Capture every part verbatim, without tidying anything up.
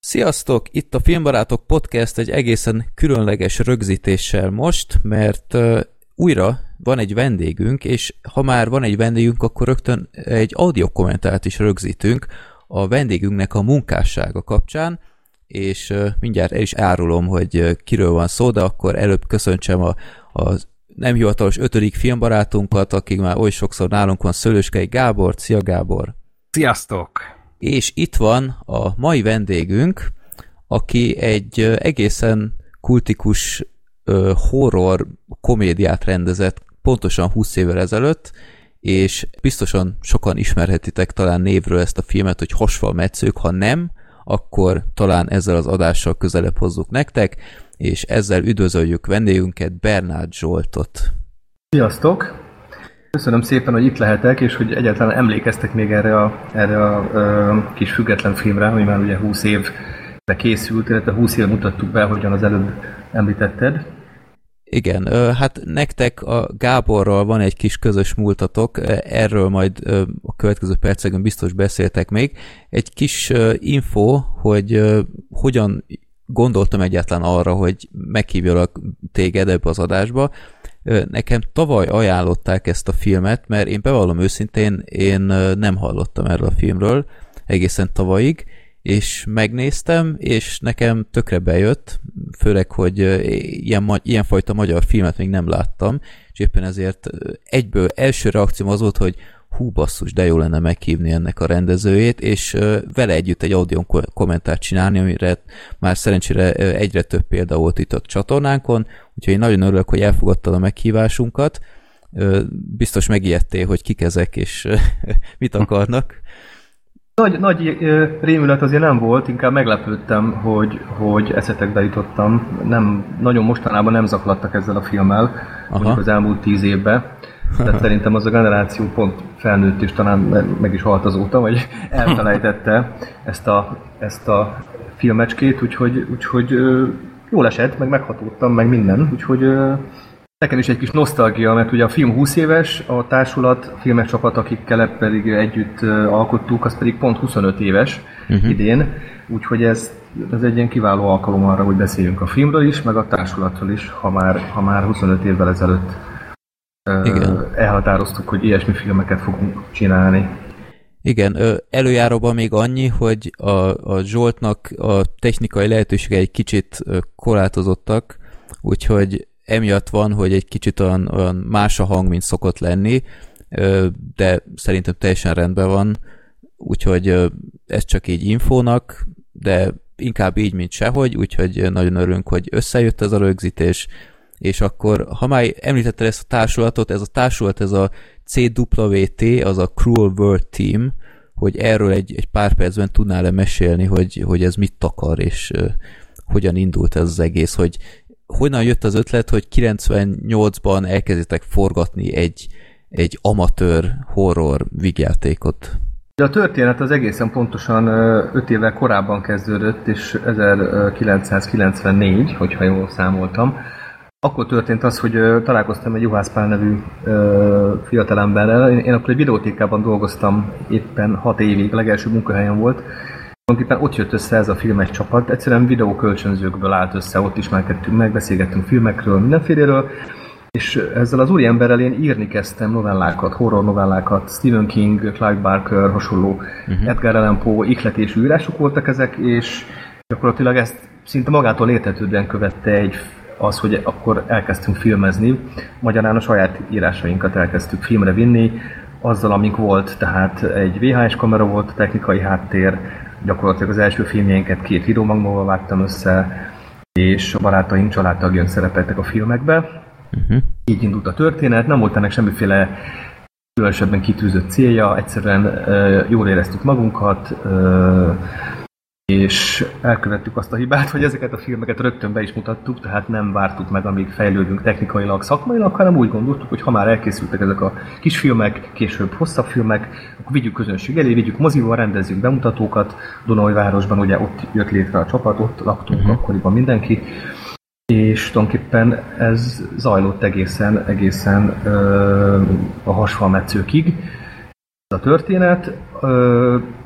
Sziasztok! Itt a Filmbarátok Podcast egy egészen különleges rögzítéssel most, mert uh, újra van egy vendégünk, és ha már van egy vendégünk, akkor rögtön egy audio kommentárt is rögzítünk a vendégünknek a munkássága kapcsán, és uh, mindjárt el is árulom, hogy uh, kiről van szó, de akkor előbb köszöntsem a, a nem hivatalos ötödik filmbarátunkat, akik már oly sokszor nálunk van, Szőlőskei Gábor. Szia Gábor! Sziasztok! És itt van a mai vendégünk, aki egy egészen kultikus uh, horror komédiát rendezett pontosan húsz évvel ezelőtt, és biztosan sokan ismerhetitek talán névről ezt a filmet, hogy Hasfalmetszők, ha nem, akkor talán ezzel az adással közelebb hozzuk nektek, és ezzel üdvözöljük vendégünket, Bernát Zsoltot. Sziasztok! Köszönöm szépen, hogy itt lehetek, és hogy egyáltalán emlékeztek még erre a, erre a ö, kis független filmre, ami már ugye húsz évre készült, illetve húsz év mutattuk be, hogyan az előbb említetted. Igen, hát nektek a Gáborral van egy kis közös múltatok, erről majd a következő percekben biztos beszéltek még. Egy kis info, hogy hogyan gondoltam egyáltalán arra, hogy meghívjalak téged ebbe az adásba. Nekem tavaly ajánlották ezt a filmet, mert én bevallom őszintén, én nem hallottam erről a filmről egészen tavalyig, és megnéztem, és nekem tökre bejött, főleg, hogy ilyen, ilyenfajta magyar filmet még nem láttam, és éppen ezért egyből első reakcióm az volt, hogy hú basszus, de jó lenne meghívni ennek a rendezőjét, és vele együtt egy audio kommentárt csinálni, amire már szerencsére egyre több példa volt itt a csatornánkon, úgyhogy én nagyon örülök, hogy elfogadtad a meghívásunkat. Biztos megijedtél, hogy kik ezek, és mit akarnak. Nagy, nagy rémület azért nem volt, inkább meglepődtem, hogy, hogy eszetekbe jutottam. Nem, nagyon mostanában nem zaklattak ezzel a filmmel, mondjuk az elmúlt tíz évben. Tehát szerintem az a generáció pont felnőtt, és talán meg is halt azóta, vagy elfelejtette ezt a, ezt a filmecskét, úgyhogy, úgyhogy jól esett, meg meghatódtam, meg minden, úgyhogy nekem is egy kis nosztalgia, mert ugye a film húsz éves, a társulat, a filmes csapat, akikkel pedig együtt alkottuk, az pedig pont huszonöt éves uh-huh. idén, úgyhogy ez, ez egy ilyen kiváló alkalom arra, hogy beszéljünk a filmről is, meg a társulatról is, ha már, ha már huszonöt évvel ezelőtt Igen. elhatároztuk, hogy ilyesmi filmeket fogunk csinálni. Igen, előjáróban még annyi, hogy a, a Zsoltnak a technikai lehetőségei egy kicsit korlátozottak, úgyhogy emiatt van, hogy egy kicsit olyan, olyan más a hang, mint szokott lenni, de szerintem teljesen rendben van, úgyhogy ez csak így infónak, de inkább így, mint sehogy, úgyhogy nagyon örülünk, hogy összejött ez a rögzítés, és akkor, ha már említetted ezt a társulatot, ez a társulat, ez a cé dupla vé té, az a Cruel World Team, hogy erről egy, egy pár percben tudnál-e mesélni, hogy, hogy ez mit takar, és uh, hogyan indult ez az egész, hogy honnan jött az ötlet, hogy kilencvennyolcban elkezditek forgatni egy, egy amatőr horror vígjátékot? A történet az egészen pontosan öt évvel korábban kezdődött, és ezerkilencszázkilencvennégy, hogyha jól számoltam. Akkor történt az, hogy uh, találkoztam egy Juhász Pál nevű uh, fiatalemberrel. Én, én akkor egy videótékában dolgoztam éppen hat évig, a legelső munkahelyem volt. Tulajdonképpen ott jött össze ez a filmes csapat. Egyszerűen videókölcsönzőkből állt össze, ott ismerkedtünk meg, beszélgettünk filmekről, mindenféléről. És ezzel az úriemberrel én írni kezdtem novellákat, horror novellákat, Stephen King, Clive Barker, hasonló uh-huh. Edgar Allan Poe ihletésű írások voltak ezek, és gyakorlatilag ezt szinte magától értetődően követte egy az, hogy akkor elkezdtünk filmezni, magyarán a saját írásainkat elkezdtük filmre vinni, azzal, amink volt, tehát egy vé há es kamera volt, technikai háttér, gyakorlatilag az első filmjeinket két videomagnóval vágtam össze, és a barátaim, családtagjaink szerepeltek a filmekbe. Uh-huh. Így indult a történet, nem volt ennek semmiféle különösebben kitűzött célja, egyszerűen uh, jól éreztük magunkat, uh, és elkövettük azt a hibát, hogy ezeket a filmeket rögtön be is mutattuk, tehát nem vártuk meg, amíg fejlődünk technikailag, szakmailag, hanem úgy gondoltuk, hogy ha már elkészültek ezek a kis filmek, később hosszabb filmek, akkor vigyük közönség elé, vigyük moziba, rendezzünk bemutatókat. Dunaújvárosban ugye ott jött létre a csapat, ott laktunk uh-huh. akkoriban mindenki, és tulajdonképpen ez zajlott egészen, egészen ö, a Hasfalmetszőkig. Ez a történet. Ö,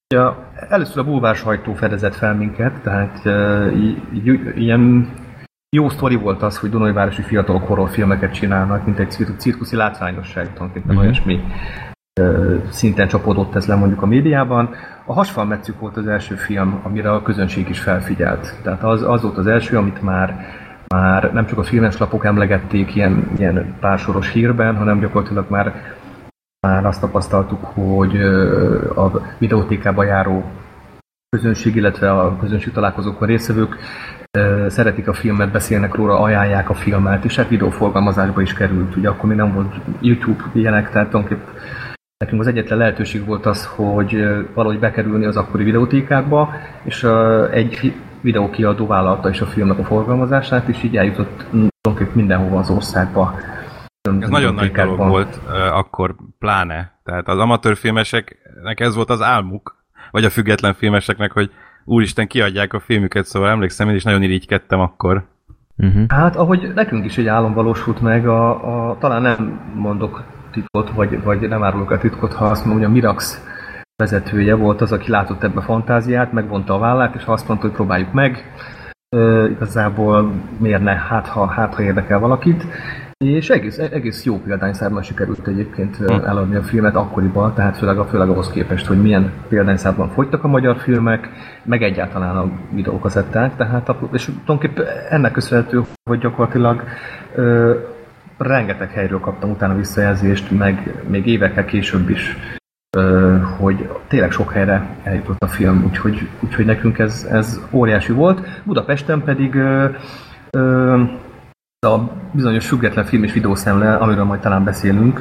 Ja, először a bulvár sajtó fedezett fel minket, tehát uh, i- i- ilyen jó sztori volt az, hogy Dunajvárosi fiatalok horrorfilmeket csinálnak, mint egy cir- cirkuszi látványosság, tulajdonképpen Mhm. olyasmi uh, szinten csapódott ez le mondjuk a médiában. A Hasfalmetszük volt az első film, amire a közönség is felfigyelt. Tehát az, az volt az első, amit már, már nem csak a filmes lapok emlegették ilyen, ilyen pársoros hírben, hanem gyakorlatilag már Már azt tapasztaltuk, hogy ö, a videótékába járó közönség, illetve a közönség találkozókon résztvevők ö, szeretik a filmet, beszélnek róla, ajánlják a filmet, és hát videóforgalmazásba is került. Ugye akkor még nem volt YouTube ilyenek, tehát tulajdonképpen nekünk az egyetlen lehetőség volt az, hogy ö, valahogy bekerülni az akkori videótékákba, és ö, egy fi- videókiadó vállalta is a filmnek a forgalmazását, és így eljutott tulajdonképpen mindenhova az országba. Ez nagyon nagy dolog volt uh, akkor pláne. Tehát az amatőr filmeseknek ez volt az álmuk, vagy a független filmeseknek, hogy úristen, kiadják a filmüket, szóval emlékszem, én is nagyon irigykedtem akkor. Uh-huh. Hát, ahogy nekünk is egy álom valósult meg, a, a, talán nem mondok titkot, vagy, vagy nem árulok a titkot, ha azt mondom, hogy a Mirax vezetője volt az, aki látott ebbe fantáziát, megvonta a vállát, és azt mondta, hogy próbáljuk meg. E, igazából miért ne, hát ha, hát ha érdekel valakit. És egész, egész jó példányszámban sikerült egyébként eladni a filmet akkoriban, tehát főleg, főleg ahhoz képest, hogy milyen példányszámban fogytak a magyar filmek, meg egyáltalán a videókazetták, tehát a, és tulajdonképpen ennek köszönhető, hogy gyakorlatilag ö, rengeteg helyről kaptam utána visszajelzést, meg még évekkel később is, ö, hogy tényleg sok helyre eljutott a film, úgyhogy, úgyhogy nekünk ez, ez óriási volt. Budapesten pedig ö, ö, a bizonyos független film és videószemle, amiről majd talán beszélünk,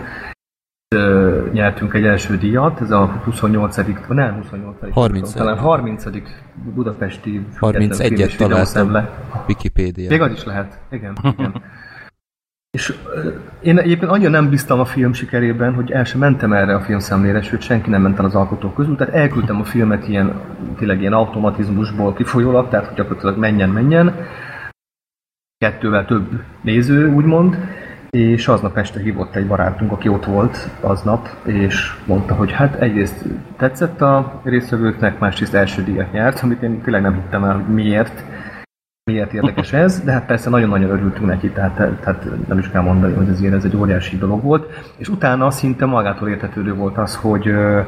nyertünk egy első díjat, ez a huszonnyolcadik nem huszonnyolcadik harmincadik talán harmincadik budapesti harmincegyet találtam Wikipédia. Még az is lehet, igen. igen. És én egyébként annyira nem bíztam a film sikerében, hogy el sem mentem erre a filmszemlére, sőt senki nem ment el az alkotók közül, tehát elküldtem a filmet ilyen, tényleg ilyen automatizmusból kifolyólag, tehát hogy gyakorlatilag menjen, menjen. Kettővel több néző, úgymond, és aznap este hívott egy barátunk, aki ott volt aznap, és mondta, hogy hát egyrészt tetszett a résztvevőknek, másrészt első díjat nyert, amit én tényleg nem hittem el, hogy miért, miért érdekes ez, de hát persze nagyon-nagyon örültünk neki, tehát, tehát nem is kell mondani, hogy ez, ilyen, ez egy óriási dolog volt, és utána szinte magától értetődő volt az, hogy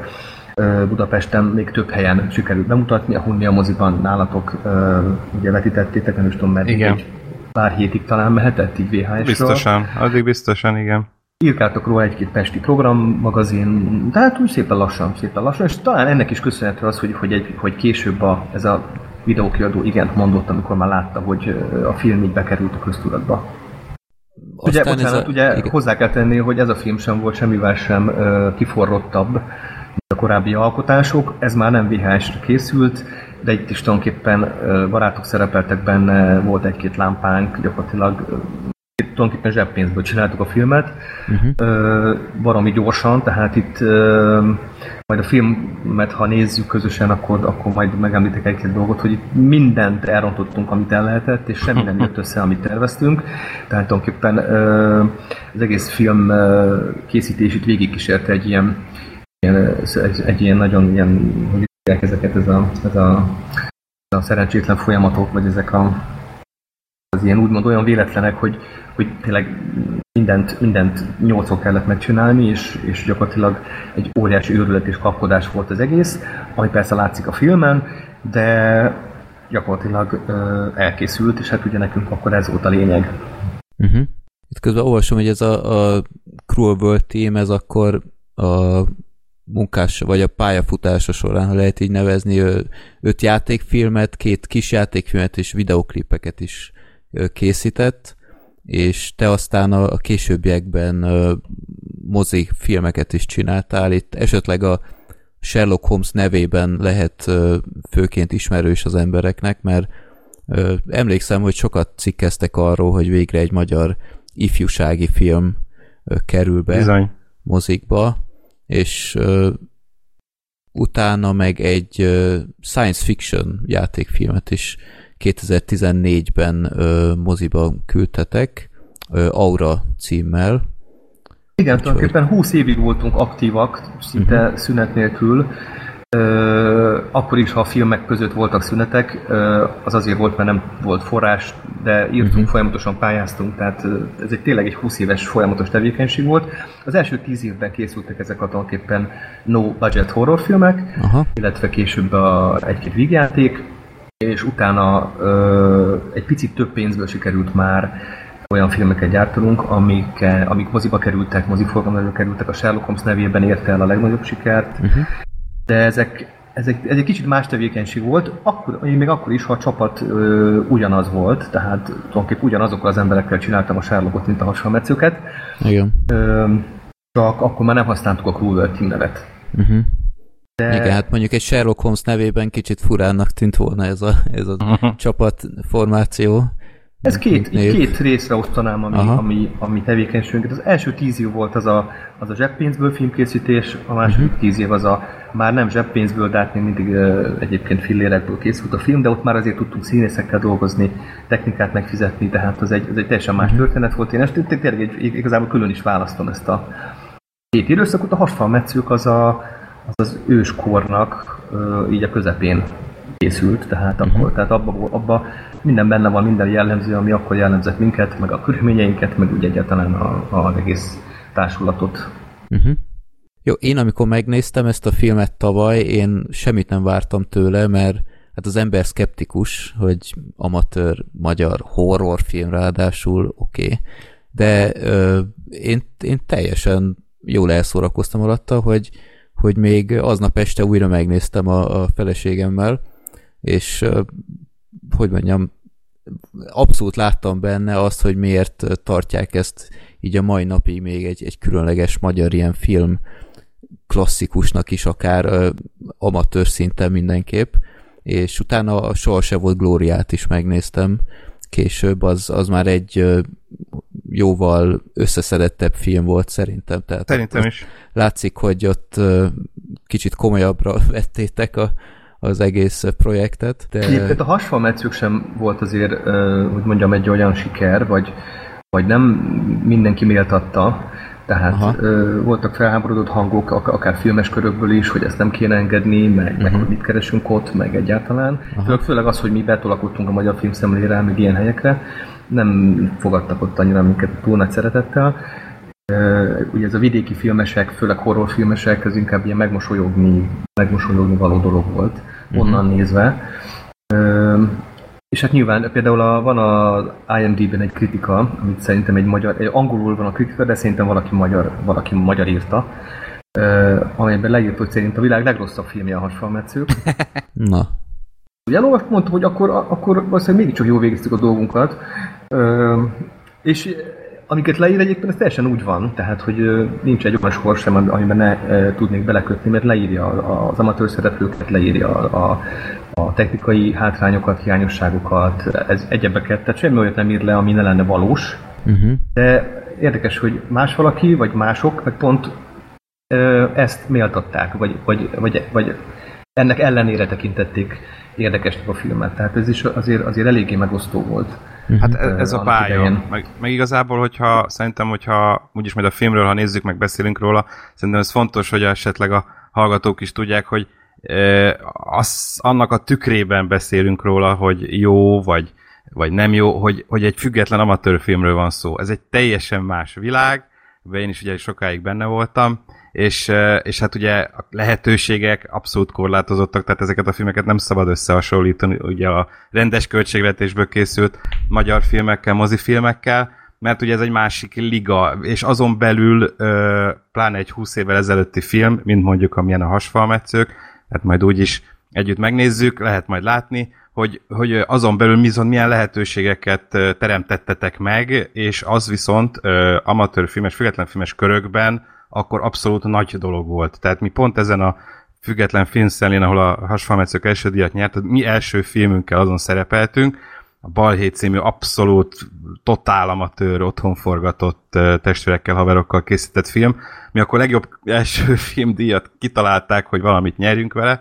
Budapesten még több helyen sikerült bemutatni, a Hunnia moziban nálatok ugye vetítettétek, nem is tudom meddig, egy pár hétig talán mehetett így vé há es-ről. Biztosan, addig biztosan, igen. Írkáltak róla egy-két pesti programmagazin, tehát úgy szépen lassan, szépen lassan, és talán ennek is köszönhető az, hogy, hogy, egy, hogy később a, ez a videókiadó igent mondott, amikor már látta, hogy a film így bekerült a köztudatba. Ugye, bocsánat, a... ugye hozzá kell tenni, hogy ez a film sem volt semmivel sem uh, kiforrottabb, mint a korábbi alkotások, ez már nem vé há es-re készült, de itt is tulajdonképpen uh, barátok szerepeltek benne, volt egy-két lámpánk, gyakorlatilag uh, tulajdonképpen zseppénzből csináltuk a filmet, uh-huh. uh, baromi gyorsan, tehát itt uh, majd a filmet, ha nézzük közösen, akkor, akkor majd megemlítek egy-két dolgot, hogy itt mindent elrontottunk, amit el lehetett, és semmi nem jött össze, amit terveztünk. Tehát tulajdonképpen uh, az egész film uh, készítését végigkísérte egy ilyen, ilyen, egy, egy ilyen nagyon ilyen, hogy hívják ezeket, ez a, ez a, ez a szerencsétlen folyamatok, vagy ezek a az ilyen úgymond olyan véletlenek, hogy, hogy tényleg mindent, mindent nyolcon kellett megcsinálni, és, és gyakorlatilag egy óriási őrület és kapkodás volt az egész, ami persze látszik a filmen, de gyakorlatilag ö, elkészült, és hát ugye nekünk akkor ez volt a lényeg. Uh-huh. Itt közben olvasom, hogy ez a, a Cruel World Team, ez akkor a munkás, vagy a pályafutása során, ha lehet így nevezni, öt játékfilmet, két kis játékfilmet és videoklipeket is készített, és te aztán a, a későbbiekben uh, mozi filmeket is csináltál. Itt esetleg a Sherlock Holmes nevében lehet uh, főként ismerős az embereknek, mert uh, emlékszem, hogy sokat cikkeztek arról, hogy végre egy magyar ifjúsági film uh, kerül be Bizony. mozikba, és uh, utána meg egy uh, science fiction játékfilmet is kétezer-tizennégyben ö, moziba küldtetek, ö, Aura címmel. Igen, tulajdonképpen húsz évig voltunk aktívak, szinte uh-huh. szünet nélkül. Ö, akkor is, ha a filmek között voltak szünetek, ö, az azért volt, mert nem volt forrás, de írtunk, uh-huh. folyamatosan pályáztunk, tehát ez egy tényleg egy húsz éves folyamatos tevékenység volt. Az első tíz évben készültek ezek a tulajdonképpen no-budget horrorfilmek, uh-huh. illetve később a, egy-két vígjáték, és utána ö, egy picit több pénzből sikerült már olyan filmeket gyártanunk, amik, amik moziba kerültek, moziforgalomra kerültek, a Sherlock Holmes nevében érte el a legnagyobb sikert, uh-huh. de ezek, ezek, ez egy kicsit más tevékenység volt, akkor, még akkor is, ha a csapat ö, ugyanaz volt, tehát tulajdonképpen ugyanazokkal az emberekkel csináltam a Sherlockot, mint a hasonmetszőket. Igen. Ö, csak akkor már nem használtuk a Cruel Team nevet. Uh-huh. De... Igen, hát mondjuk egy Sherlock Holmes nevében kicsit furánnak tűnt volna ez a, ez a uh-huh. csapatformáció. Ez két, két részre osztanám a mi, ami, ami tevékenységünket. Az első tíz év volt az a, az a zseppénzből filmkészítés, a második uh-huh. tíz év az a már nem zseppénzből, de hát még mindig uh, egyébként fillérekből készült a film, de ott már azért tudtunk színészekkel dolgozni, technikát megfizetni, tehát az egy, az egy teljesen más uh-huh. történet volt. Én ezt tényleg igazából külön is választom ezt a két időszakot. A Hasfalmetszők az a, az, az őskornak uh, így a közepén készült, tehát, uh-huh. akkor, tehát abba, abba minden benne van, minden jellemző, ami akkor jellemzett minket, meg a körülményeinket, meg úgy egyáltalán az egész társulatot. Uh-huh. Jó, én amikor megnéztem ezt a filmet tavaly, én semmit nem vártam tőle, mert hát az ember szkeptikus, hogy amatőr magyar horrorfilm ráadásul, oké, okay. de ö, én, én teljesen jól elszórakoztam alatta, hogy, hogy még aznap este újra megnéztem a, a feleségemmel, és hogy mondjam, abszolút láttam benne azt, hogy miért tartják ezt így a mai napig még egy, egy különleges magyar ilyen film klasszikusnak is, akár amatőr szinten mindenképp, és utána a Soha se volt Glóriát is megnéztem később, az, az már egy jóval összeszedettebb film volt szerintem. Tehát szerintem is. Látszik, hogy ott kicsit komolyabbra vettétek a az egész projektet. De... Egyébként a Hasfalmetszők sem volt azért, hogy mondjam, egy olyan siker, vagy, vagy nem mindenki méltatta. Tehát ö, voltak felháborodott hangok, akár filmes körökből is, hogy ezt nem kéne engedni, meg, uh-huh. meg hogy mit keresünk ott, meg egyáltalán. Főleg, főleg az, hogy mi betolakodtunk a magyar filmszemlére, meg ilyen helyekre, nem fogadtak ott annyira minket túl nagy szeretettel. Uh, ugye ez a vidéki filmesek, főleg horrorfilmesek, ez inkább ilyen megmosolyogni, megmosolyogni való dolog volt, onnan uh-huh. nézve. Uh, és hát nyilván például a, van az I M D B-ben egy kritika, amit szerintem egy magyar, egy angolul van a kritika, de szerintem valaki magyar, valaki magyar írta, uh, amelyben leírt, hogy szerint a világ legrosszabb filmje a Hasfalmetszők. Na. Ugye most mondta, hogy akkor, akkor valószínűleg mégiscsak jól végeztük a dolgunkat, uh, és amiket leír egyébként, ez teljesen úgy van, tehát, hogy nincs egy olyan sor sem, amiben ne e, tudnék belekötni, mert leírja az amatőr szereplőket, leírja a, a, a technikai hátrányokat, hiányosságokat, ez egyebeket, tehát semmi olyat nem ír le, ami ne lenne valós. Uh-huh. De érdekes, hogy más valaki, vagy mások, meg pont e, ezt méltatták, vagy, vagy, vagy, vagy ennek ellenére tekintették érdekesnek a filmet. Tehát ez is azért, azért eléggé megosztó volt. Hát ez, ez a pálya. Meg, meg igazából, hogyha szerintem, hogyha úgyis majd a filmről, ha nézzük, meg beszélünk róla, szerintem ez fontos, hogy esetleg a hallgatók is tudják, hogy e, az, annak a tükrében beszélünk róla, hogy jó, vagy, vagy nem jó, hogy, hogy egy független amatőr filmről van szó. Ez egy teljesen más világ, ebben én is ugye sokáig benne voltam, és, és hát ugye a lehetőségek abszolút korlátozottak, tehát ezeket a filmeket nem szabad összehasonlítani ugye a rendes költségvetésből készült magyar filmekkel, mozifilmekkel, mert ugye ez egy másik liga, és azon belül pláne egy húsz évvel ezelőtti film, mint mondjuk amilyen a Hasfalmetszők, hát majd úgyis együtt megnézzük, lehet majd látni, hogy, hogy azon belül viszont milyen lehetőségeket teremtettetek meg, és az viszont amatőr filmes, független filmes körökben akkor abszolút nagy dolog volt. Tehát mi pont ezen a független filmszelén, ahol a Hasfalmetszők első díjat nyert, mi első filmünkkel azon szerepeltünk, a Balhé című abszolút totál amatőr, otthon forgatott testvérekkel, haverokkal készített film, mi akkor legjobb első filmdíjat kitalálták, hogy valamit nyerjünk vele.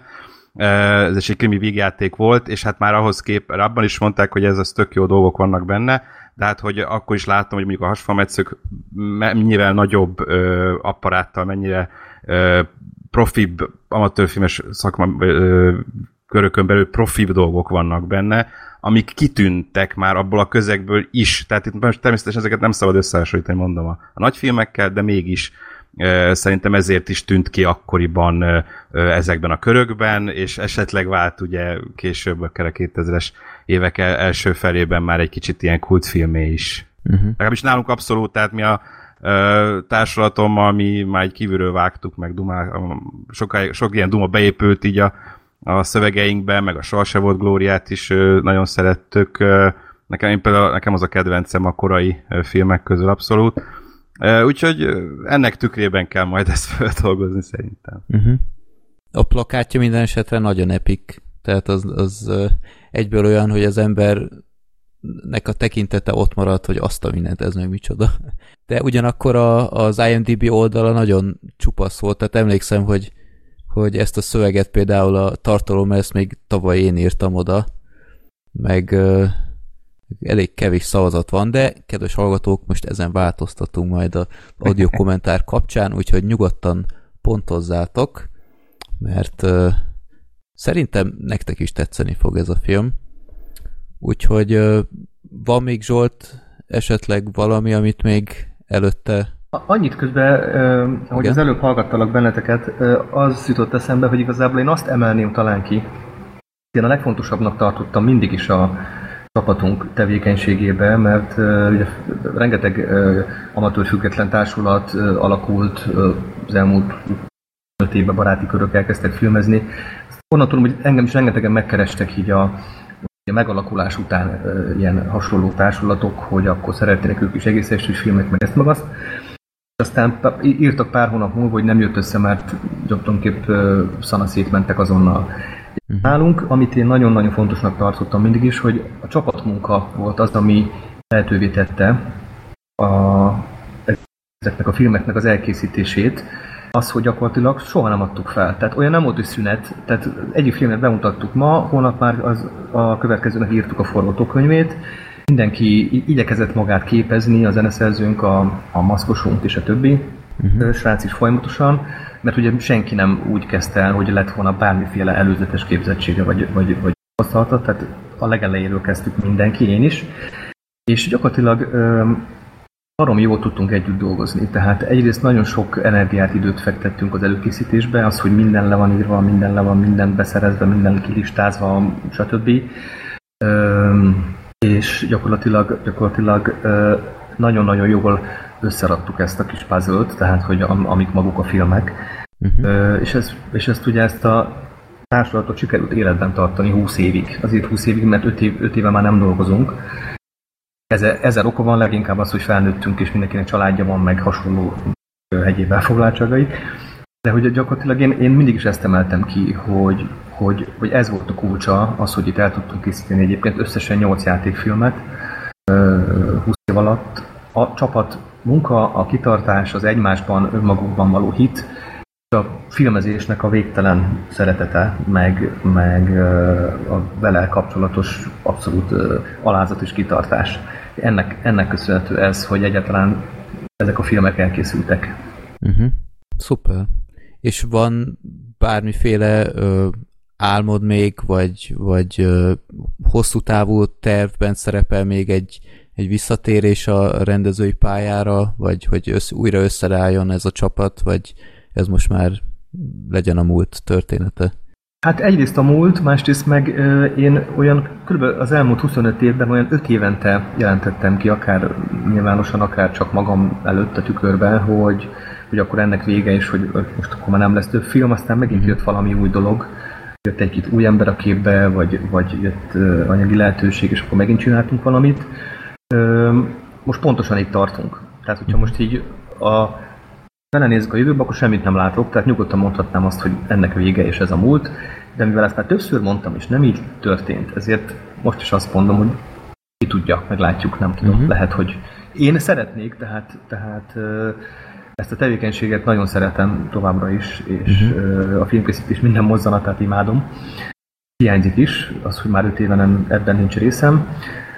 Ez egy krimi vígjáték volt, és hát már ahhoz kép, abban is mondták, hogy ez az tök jó dolgok vannak benne, de hát, hogy akkor is láttam, hogy mondjuk a Hasfalmetszők mennyivel nagyobb ö, apparáttal, mennyire ö, profibb, amatőrfilmes szakma ö, körökön belül profibb dolgok vannak benne, amik kitűntek már abból a közegből is. Tehát itt természetesen ezeket nem szabad összehasonlítani, mondom, a, a nagy filmekkel, de mégis ö, szerintem ezért is tűnt ki akkoriban ö, ezekben a körökben, és esetleg vált ugye később a kétezres évek első felében már egy kicsit ilyen kultfilmé is. Uh-huh. Legalábbis nálunk abszolút, tehát mi a ö, társulatommal mi már egy kívülről vágtuk, meg dumá, sokáig, sok ilyen duma beépült így a, a szövegeinkben, meg a Soha se volt Glóriát is ö, nagyon szerettük. Ö, nekem, én például, nekem az a kedvencem a korai ö, filmek közül abszolút. Ö, úgyhogy ö, ennek tükrében kell majd ezt feldolgozni szerintem. Uh-huh. A plakátja minden esetre nagyon epik. Tehát az, az ö, egyből olyan, hogy az ember nek a tekintete ott marad, hogy azt a mindent, ez meg micsoda. De ugyanakkor a, az IMDb oldala nagyon csupasz volt, tehát emlékszem, hogy, hogy ezt a szöveget például a tartalom, ezt még tavaly én írtam oda, meg uh, elég kevés szavazat van, de kedves hallgatók, most ezen változtatunk majd az audio kommentár kapcsán, úgyhogy nyugodtan pontozzátok, mert uh, szerintem nektek is tetszeni fog ez a film. Úgyhogy van még, Zsolt, esetleg valami, amit még előtte... Annyit közben, ahogy igen? Az előbb hallgattalak benneteket, az jutott eszembe, hogy igazából én azt emelném talán ki, én a legfontosabbnak tartottam mindig is a csapatunk tevékenységébe, mert ugye rengeteg amatőr független társulat alakult az elmúlt öt évben, baráti körök elkezdtek filmezni. Onnan tudom, hogy engem is rengetegen megkerestek így a a megalakulás után e, ilyen hasonló társulatok, hogy akkor szeretnének ők is egész estős filmek, meg ezt meg azt. Aztán írtak pár hónap múlva, hogy nem jött össze, mert gyakorlatilag e, szanaszét mentek azonnal. Uh-huh. Nálunk, amit én nagyon-nagyon fontosnak tartottam mindig is, hogy a csapatmunka volt az, ami lehetővé tette a, ezeknek a filmeknek az elkészítését, az, hogy gyakorlatilag soha nem adtuk fel. Tehát olyan nem volt, hogy szünet. Tehát egyik filmet bemutattuk ma, holnap már az, a következőnek írtuk a forgatókönyvét. Mindenki igyekezett magát képezni, a zeneszerzőnk, a, a maszkosunk és a többi. Uh-huh. Srác is folyamatosan, mert ugye senki nem úgy kezdte el, hogy lett volna bármiféle előzetes képzettsége vagy, vagy, vagy tapasztalata, tehát a legelejéről kezdtük mindenki, én is. És gyakorlatilag baromi jól tudtunk együtt dolgozni, tehát egyrészt nagyon sok energiát, időt fektettünk az előkészítésbe, az, hogy minden le van írva, minden le van, minden beszerezve, minden kilistázva, stb. Üm, és gyakorlatilag, gyakorlatilag nagyon-nagyon jól összeraktuk ezt a kis puzzle-t, tehát hogy am, amik maguk a filmek. Uh-huh. Ö, és, ez, és ezt ugye ezt a társulatot sikerült életben tartani húsz évig. Azért húsz évig, mert öt év, öt éve már nem dolgozunk. Ezer, ezer oka van, leginkább az, hogy felnőttünk, és mindenkinek családja van, meg hasonló egyéb elfoglaltságai. De hogy gyakorlatilag én, én mindig is ezt emeltem ki, hogy, hogy, hogy ez volt a kulcsa, az, hogy itt el tudtunk készíteni egyébként összesen nyolc játékfilmet húsz év alatt. A csapat munka, a kitartás, az egymásban, önmagukban való hit, a filmezésnek a végtelen szeretete, meg, meg a vele kapcsolatos abszolút alázat és kitartás. Ennek, ennek köszönhető ez, hogy egyáltalán ezek a filmek elkészültek. Uh-huh. Szuper. És van bármiféle ö, álmod még, vagy, vagy ö, hosszú távú tervben szerepel még egy, egy visszatérés a rendezői pályára, vagy hogy össz, újra összeálljon ez a csapat, vagy ez most már legyen a múlt története? Hát egyrészt a múlt, másrészt meg ö, én olyan kb. Az elmúlt huszonöt évben olyan öt évente jelentettem ki, akár nyilvánosan, akár csak magam előtt a tükörben, hogy, hogy akkor ennek vége is, hogy most akkor már nem lesz több film, aztán megint mm. jött valami új dolog, jött egy-két új ember a képbe, vagy, vagy jött ö, anyagi lehetőség, és akkor megint csináltunk valamit. Ö, most pontosan itt tartunk. Tehát, hogyha most így a belenézzük a jövőbe, akkor semmit nem látok, tehát nyugodtan mondhatnám azt, hogy ennek a vége és ez a múlt, de mivel ezt már többször mondtam, és nem így történt, ezért most is azt mondom, hogy ki tudja, meglátjuk, nem tudom, uh-huh. lehet, hogy én szeretnék, tehát, tehát ezt a tevékenységet nagyon szeretem továbbra is, és uh-huh. a filmkészítés minden mozzanatát imádom. Hiányzik is, az, hogy már öt éve nem, ebben nincs részem,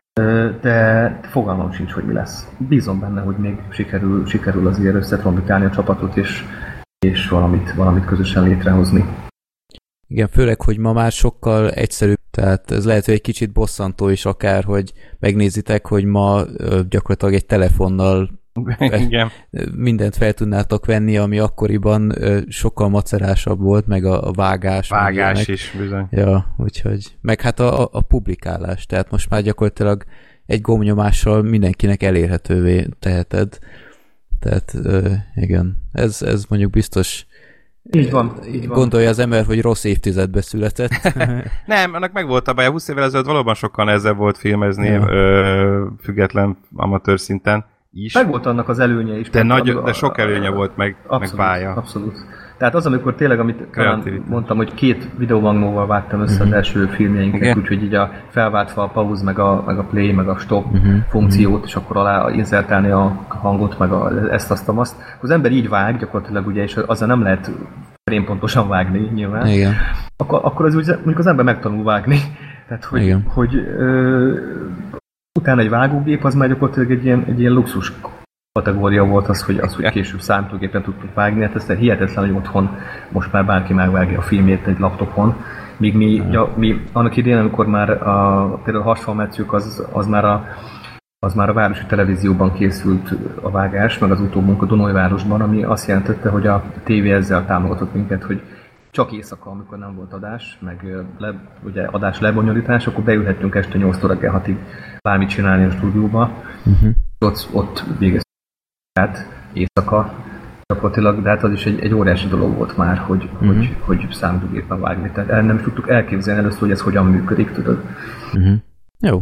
de fogalmam sincs, hogy mi lesz. Bízom benne, hogy még sikerül, sikerül azért összetrombitálni a csapatot, és és valamit, valamit közösen létrehozni. Igen, főleg, hogy ma már sokkal egyszerűbb, tehát ez lehet, hogy egy kicsit bosszantó is akár, hogy megnézitek, hogy ma gyakorlatilag egy telefonnal igen. mindent fel tudnátok venni, ami akkoriban sokkal macerásabb volt, meg a, a vágás. Vágás is, bizony. Ja, úgyhogy, meg hát a, a publikálás, tehát most már gyakorlatilag egy gombnyomással mindenkinek elérhetővé teheted. Tehát igen, ez, ez mondjuk biztos így van, így van. Gondolja az ember, hogy rossz évtizedbe született. Nem, annak meg volt a baj. húsz évvel ezelőtt valóban sokkal nehezebb volt filmezni, ja. ö, független amatőr szinten is. Meg volt annak az előnye is. De, nagy, a, de sok előnye volt, meg, abszolút, meg pálya. Abszolút. Tehát az, amikor tényleg, amit mondtam, hogy két videómagnóval vágtam össze uh-huh. az első filmjeinket, úgyhogy így a felváltva a pause, meg a, meg a play, meg a stop uh-huh. funkciót, és akkor alá inzertálni a hangot, meg a, ezt, azt, azt. Az ember így vág gyakorlatilag, ugye, és azzal nem lehet pontosan vágni nyilván. Igen. Akkor, akkor az úgy, mondjuk az ember megtanul vágni. Tehát, hogy, hogy ö, utána egy vágógép, az már gyakorlatilag egy ilyen, egy ilyen luxus kategória volt az, hogy, az, hogy később számítógépen tudtuk vágni, hát ez hihetetlen, hogy otthon most már bárki megvágja a filmét egy laptopon, míg mi, ja, mi annak idén, amikor már a, például a Hasfalmetszők, az, az már a az már a városi televízióban készült a vágás, meg az utómunka Dunajvárosban, ami azt jelentette, hogy a tévé ezzel támogatott minket, hogy csak éjszaka, amikor nem volt adás, meg le, ugye adás lebonyolítás, akkor beülhettünk este nyolctól reggel hatig bármit csinálni a stúdióba. Uh-huh. Ott, ott végeztünk át éjszaka gyakorlatilag, de hát az is egy, egy óriási dolog volt már, hogy, uh-huh. hogy, hogy számítógépen vágni. Tehát el nem is tudtuk elképzelni először, hogy ez hogyan működik, tudod. Uh-huh. Jó.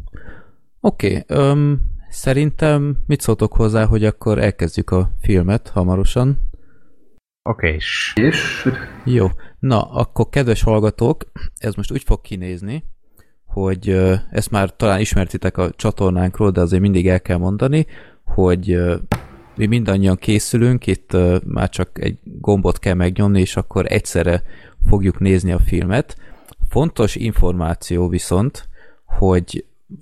Oké, okay, um, szerintem mit szóltok hozzá, hogy akkor elkezdjük a filmet hamarosan? Oké, okay. És? Jó, na, akkor kedves hallgatók, ez most úgy fog kinézni, hogy uh, ezt már talán ismertitek a csatornánkról, de azért mindig el kell mondani, hogy uh, mi mindannyian készülünk, itt uh, már csak egy gombot kell megnyomni, és akkor egyszerre fogjuk nézni a filmet. Fontos információ viszont, hogy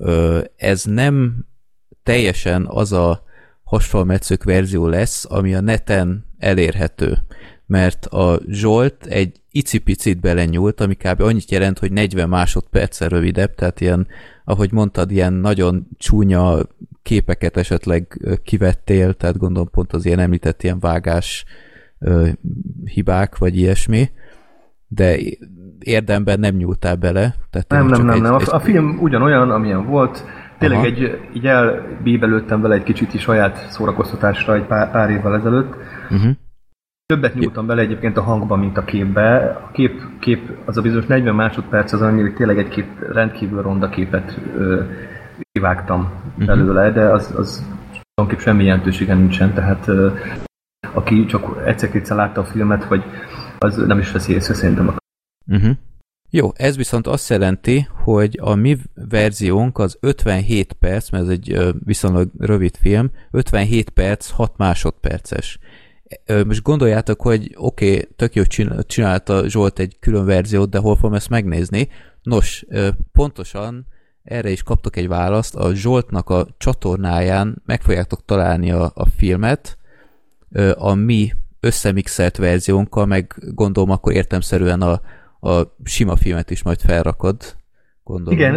ez nem teljesen az a Hasfalmetszők verzió lesz, ami a neten elérhető, mert a Zsolt egy icipicit belenyúlt, ami kb. Annyit jelent, hogy negyven másodperccel rövidebb, tehát ilyen, ahogy mondtad, ilyen nagyon csúnya képeket esetleg kivettél, tehát gondolom pont az ilyen említett ilyen vágás ö, hibák, vagy ilyesmi, de érdemben nem nyúltál bele. Tehát nem, nem, nem, egy, nem. Egy... A film ugyanolyan, amilyen volt. Tényleg Aha. egy, így elbíbelődtem vele egy kicsit is saját szórakoztatásra egy pár, pár évvel ezelőtt. Uh-huh. Többet nyúltam bele egyébként a hangba, mint a képbe. A kép, kép az a bizonyos negyven másodperc az annyi, hogy tényleg egy-két rendkívül ronda képet ö, kivágtam uh-huh. belőle, de az, az tulajdonképpen semmi jelentősége nincsen, tehát ö, aki csak egyszer-kétszer látta a filmet, vagy az nem is veszi észre szerintem. Uh-huh. Jó, ez viszont azt jelenti, hogy a mi verziónk az ötvenhét perc, mert ez egy ö, viszonylag rövid film, ötvenhét perc, hat másodperces. Ö, most gondoljátok, hogy oké, okay, tök jó csinálta Zsolt egy külön verziót, de hol fogom ezt megnézni? Nos, ö, pontosan erre is kaptok egy választ, a Zsoltnak a csatornáján meg fogjátok találni a, a filmet, ö, a mi összemixelt verziónkkal, meg gondolom akkor értelemszerűen a, a sima filmet is majd felrakod, gondolom. Igen,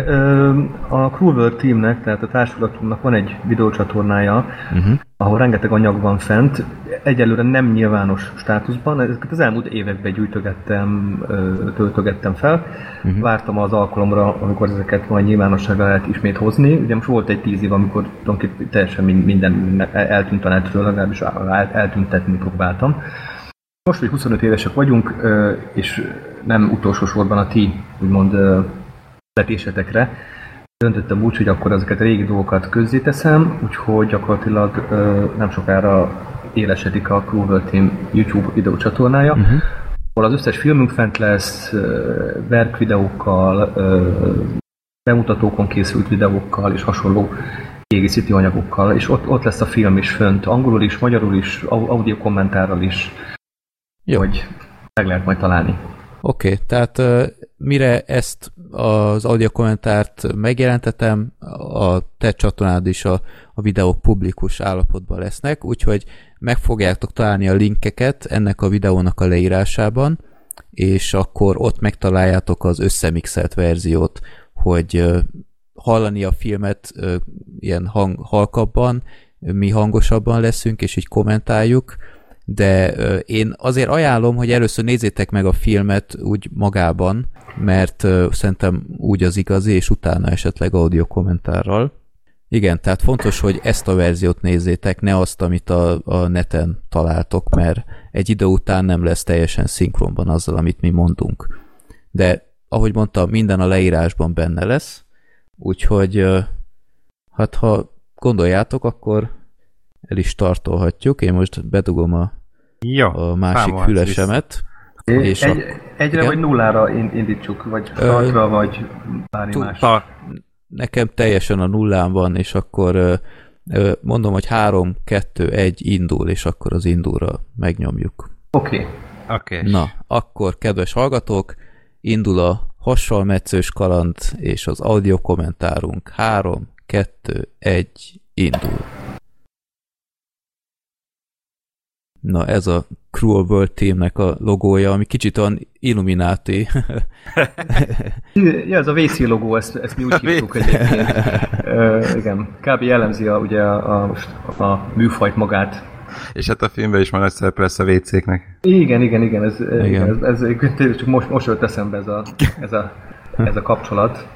a Cruel Teamnek, tehát a társulatunknak van egy videócsatornája, uh-huh. ahol rengeteg anyag van fent, egyelőre nem nyilvános státuszban, ezeket az elmúlt években gyűjtögettem, töltögettem fel, uh-huh. vártam az alkalomra, amikor ezeket majd nyilvánosságra lehet ismét hozni. Ugye most volt egy tíz év, amikor teljesen minden eltűnt a netről, legalábbis eltüntetni próbáltam. Most, hogy huszonöt évesek vagyunk, és nem utolsó sorban a ti, úgymond, letésetekre, döntöttem úgy, hogy akkor ezeket a régi dolgokat közzéteszem, úgyhogy gyakorlatilag nem sokára élesedik a Cruel Team YouTube videócsatornája, uh-huh. ahol az összes filmünk fent lesz, verkvideókkal, bemutatókon készült videókkal és hasonló kiegészítő anyagokkal, és ott, ott lesz a film is fönt, angolul is, magyarul is, audio kommentárral is, jó. Hogy meg lehet majd találni. Oké, okay, tehát uh, mire ezt az audio kommentárt megjelentetem, a te csatornád is a, a videók publikus állapotban lesznek, úgyhogy meg fogjátok találni a linkeket ennek a videónak a leírásában, és akkor ott megtaláljátok az összemixelt verziót, hogy hallani a filmet ilyen hang, halkabban, mi hangosabban leszünk, és így kommentáljuk, de én azért ajánlom, hogy először nézzétek meg a filmet úgy magában, mert szerintem úgy az igazi, és utána esetleg audio kommentárral. Igen, tehát fontos, hogy ezt a verziót nézzétek, ne azt, amit a, a neten találtok, mert egy idő után nem lesz teljesen szinkronban azzal, amit mi mondunk. De, ahogy mondtam, minden a leírásban benne lesz, úgyhogy hát ha gondoljátok, akkor el is tartolhatjuk. Én most bedugom a, Jó, a másik fülesemet. És egy, a, egyre igen? Vagy nullára indítsuk, vagy startra, vagy bármi más. Nekem teljesen a nullán van, és akkor mondom, hogy három, kettő, egy indul, és akkor az indulra megnyomjuk. Oké. Okay. Okay. Na, akkor kedves hallgatók, indul a hasonmetszős kaland, és az audio kommentárunk. három, kettő, egy, indul. Na, ez a Cruel World Teamnek a logója, ami kicsit olyan Illuminati. Ja, ez a vé cé logó, ezt, ezt mi úgy hívtuk egyébként. uh, igen, kb. Jellemzi a, ugye a, a, a műfajt magát. És hát a filmben is már nagy szerepe lesz a vé céknek. Igen, igen, igen, ez, igen. igen ez, ez, ez csak most, most jött eszembe ez a, ez a, ez a kapcsolat.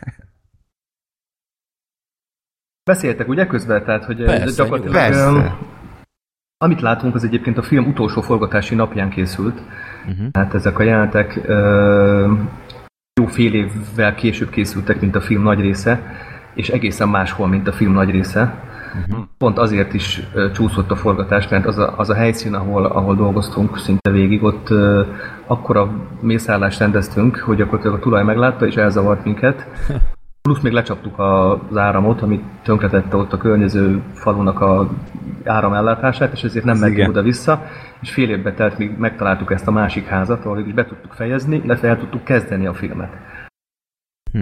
Beszéltek ugye közben, tehát, hogy persze, gyakorlatilag... Persze. Amit látunk, az egyébként a film utolsó forgatási napján készült. Uh-huh. Tehát ezek a jelenetek ö, jó fél évvel később készültek, mint a film nagy része, és egészen máshol, mint a film nagy része. Uh-huh. Pont azért is ö, csúszott a forgatás, mert az a, az a helyszín, ahol, ahol dolgoztunk szinte végig, ott ö, akkora mészárlást rendeztünk, hogy akkor a tulaj meglátta, és elzavart minket. Plusz még lecsaptuk az áramot, amit tönkretette ott a környező falunak a áramellátását, és ezért nem mentünk oda-vissza, és fél évbe telt, míg megtaláltuk ezt a másik házat, ahol is be tudtuk fejezni, illetve el tudtuk kezdeni a filmet. Hm.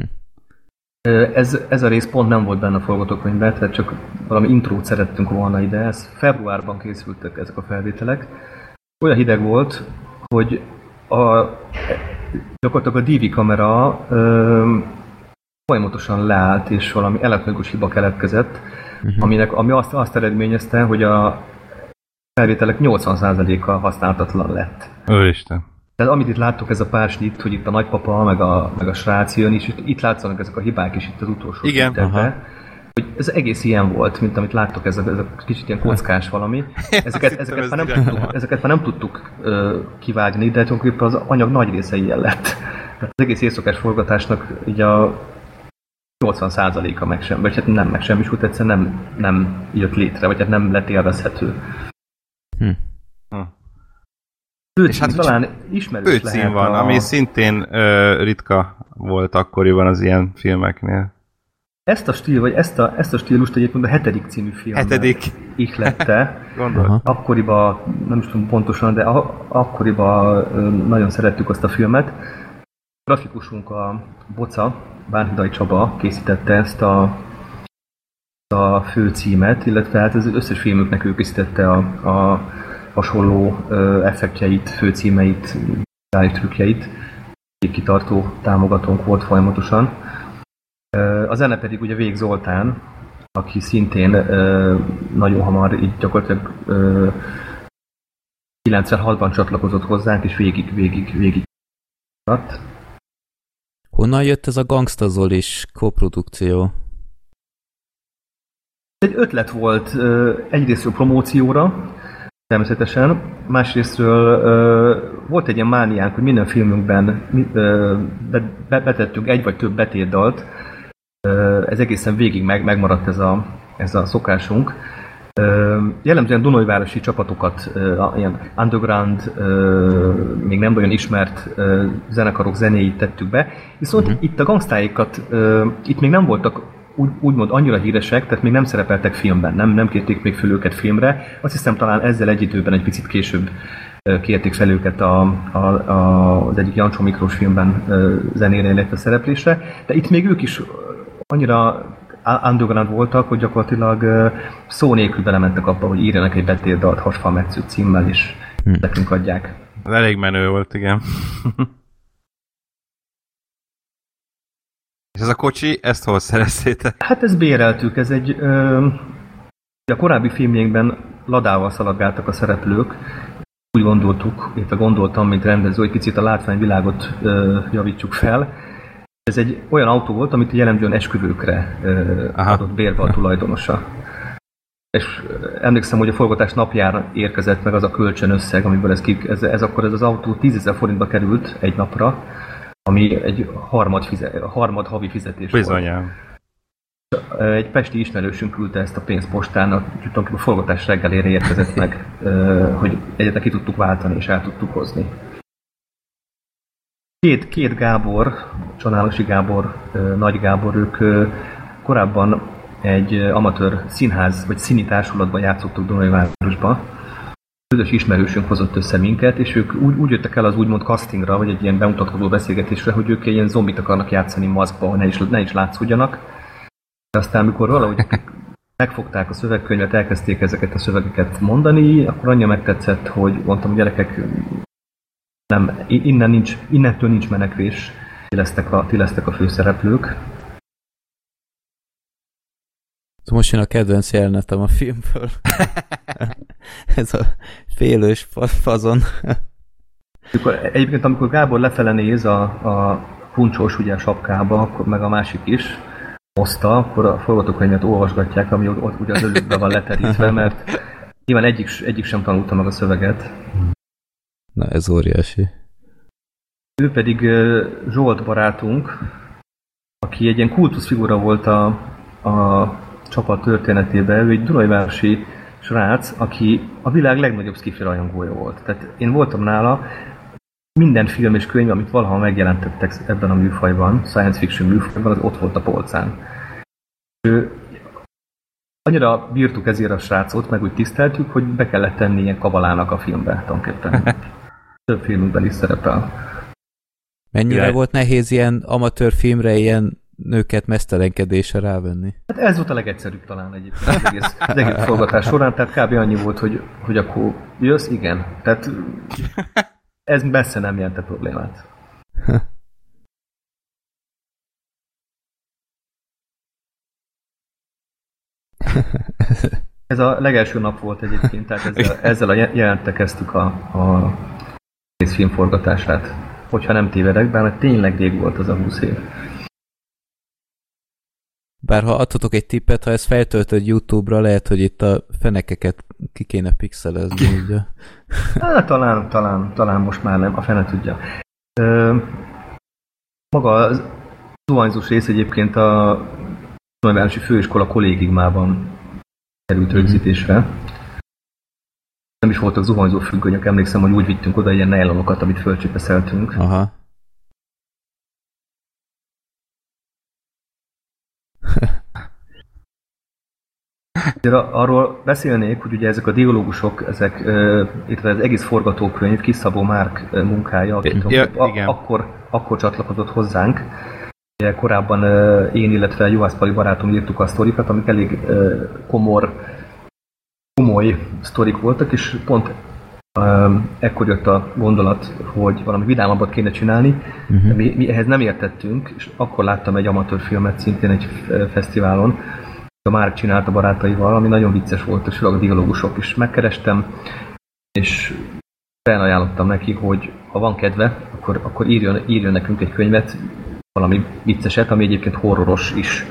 Ez, ez a rész pont nem volt benne a forgatókönyvben, tehát csak valami intrót szerettünk volna ide. Ez februárban készültek ezek a felvételek. Olyan hideg volt, hogy a, gyakorlatilag a dé vé kamera ö, folyamatosan leállt, és valami elektronikus hiba keletkezett, uh-huh. aminek, ami azt, azt eredményezte, hogy a felvételek nyolcvan százaléka használhatatlan lett. Úristen. Tehát amit itt láttok, ez a pár snit, hogy itt a nagypapa, meg a, meg a srác jön, és itt, itt látszanak ezek a hibák is itt az utolsó snittekben. Hogy ez egész ilyen volt, mint amit láttok, ez a, ez a kicsit ilyen kockás valami. Ezeket, ezeket, már, nem tudtuk, ezeket már nem tudtuk uh, kivágni, de tulajdonképpen az anyag nagy része ilyen lett. Tehát az egész éjszakás forgatásnak így a nyolcvan százaléka meg sem, vagy hát nem meg sem is volt, egyszerűen nem, nem jött létre, vagy hát nem lett élvezhető. Hm. Hm. Főcím, hát talán ismerős főcím lehet van, a... ami szintén uh, ritka volt akkoriban az ilyen filmeknél. Ezt a stíl, vagy ezt a, ezt a stílust egyébként a hetedik című film hetedik ihlette. Gondolom. Akkoriban, nem is tudom pontosan, de a, akkoriban nagyon szerettük azt a filmet. A grafikusunk a Boca, Bánhidai Csaba készítette ezt a, a főcímet, illetve hát az összes filmüknek ő készítette a, a hasonló ö, effektjeit, főcímeit, trükkjeit. Egy kitartó támogatónk volt folyamatosan. A zene pedig ugye Vég Zoltán, aki szintén ö, nagyon hamar, így gyakorlatilag ö, kilencvenhatban csatlakozott hozzánk, és végig, végig, végig maradt. Honnan jött ez a Gangsta Zolis koprodukció? Egy ötlet volt ö, egyrésztről promócióra, természetesen, másrésztről ö, volt egy ilyen mániánk, hogy minden filmünkben ö, be, be, betettünk egy vagy több betétdalt. Ez egészen végig meg, megmaradt ez a, ez a szokásunk. Jellemzően dunajvárosi csapatokat, ilyen underground, még nem olyan ismert zenekarok zenéit tettük be, viszont uh-huh. itt a gangstáikat, itt még nem voltak úgy, úgymond annyira híresek, tehát még nem szerepeltek filmben, nem, nem kérték még fel őket filmre. Azt hiszem talán ezzel egy időben, egy picit később kérték fel őket a, a, a, az egyik Jancsó Miklós filmben zenére, illetve szereplésre, de itt még ők is annyira underground voltak, hogy gyakorlatilag szó nélkül belementek abba, hogy írjanak egy betétdalt Hasfal Metsző címmel, és hm. nekünk adják. Ez elég menő volt, igen. És ez a kocsi, ezt hol szereztétek? Hát ezt béreltük, ez egy... Ö, a korábbi filmjénkben ladával szaladgáltak a szereplők, úgy gondoltuk, illetve gondoltam, mint rendező, hogy picit a látványvilágot ö, javítsuk fel. Ez egy olyan autó volt, amit jellemzően esküvőkre ö, adott bérbe a tulajdonosa. És emlékszem, hogy a forgatás napjára érkezett meg az a kölcsönösszeg, amiből ez, ki, ez, ez akkor ez az autó tízezer forintba került egy napra, ami egy harmad, fizet, harmad havi fizetés Bizonyám. volt. Egy pesti ismerősünk küldte ezt a pénzt postának, úgyhogy a forgatás reggelére érkezett meg, hogy egyetlen ki tudtuk váltani és el tudtuk hozni. Két, két Gábor, Csanálosi Gábor, Nagy Gábor, ők korábban egy amatőr színház vagy színi társulatban játszottuk Dunajvárosba. Közös ismerősünk hozott össze minket, és ők úgy, úgy jöttek el az úgymond castingra, vagy egy ilyen bemutatkozó beszélgetésre, hogy ők ilyen zombit akarnak játszani maszkba, hogy ne is, ne is látszódjanak. De aztán, amikor valahogy megfogták a szövegkönyvet, elkezdték ezeket a szövegeket mondani, akkor annyira megtetszett, hogy mondtam, gyerekek, nem, innen nincs, innentől nincs menekvés, ti lesztek a, ti lesztek a főszereplők. Most jön a kedvenc jelenetem a filmből. Ez a félős fazon. Egyébként, amikor Gábor lefele néz a, a puncsós ugye, a sapkába, akkor meg a másik is, Oszta, akkor a forgatókönyvet olvasgatják, ami ott ugye az ölükbe van leterítve, mert nyilván egyik, egyik sem tanulta meg a szöveget. Na, ez óriási. Ő pedig Zsolt barátunk, aki egy ilyen kultuszfigura volt a, a csapat történetében. Ő egy dunajvárosi srác, aki a világ legnagyobb sci-fi rajongója volt. Tehát én voltam nála, minden film és könyv, amit valaha megjelentettek ebben a műfajban, science fiction műfajban, az ott volt a polcán. Ő, annyira bírtuk ezért a srácot, meg úgy tiszteltük, hogy be kellett tenni ilyen kavalának a filmbe, tulajdonképpen. Több filmünkben is szerepel. Mennyire Jaj. volt nehéz ilyen amatőr filmre ilyen nőket mesztelenkedésre rávenni? Hát ez volt a legegyszerűbb talán egyébként az egész, az egész forgatás során, tehát kb. Annyi volt, hogy, hogy akkor jössz, igen. Tehát ez messze nem jelente problémát. Ez a legelső nap volt egyébként, tehát ezzel, ezzel a jelenttel kezdtük a, a egész film forgatását. Hogyha nem tévedek, bár tényleg rég volt az a húsz év. Bár ha adhatok egy tippet, ha ezt feltöltöd YouTube-ra, lehet, hogy itt a fenekeket ki kéne pixelezni, ugye? Hát talán, talán, talán most már nem, a fene tudja. Ö, maga az zuhanyzós rész egyébként a Dunajvárosi Főiskola kollégiumában került rögzítésre. Nem is voltak zuhanyzó függönyök, emlékszem, hogy úgy vittünk oda ilyen nejlonokat, amit fölcsépeszeltünk. Aha. De arról beszélnék, hogy ugye ezek a dialógusok, ezek, illetve az egész forgatókönyv Kis Szabó Márk munkája, akit ja, a, akkor, akkor csatlakozott hozzánk. Ugye korábban én, illetve Juhász Pali barátom írtuk a sztorikat, amik elég komor, komoly sztorik voltak, és pont ekkor jött a gondolat, hogy valami vidámabbat kéne csinálni. Uh-huh. Mi, mi ehhez nem értettünk, és akkor láttam egy amatőrfilmet szintén egy fesztiválon, a Márk csinálta barátaival, ami nagyon vicces volt, és főleg a dialógusok is. Megkerestem, és felajánlottam neki, hogy ha van kedve, akkor, akkor írjon, írjon nekünk egy könyvet, valami vicceset, ami egyébként horroros is.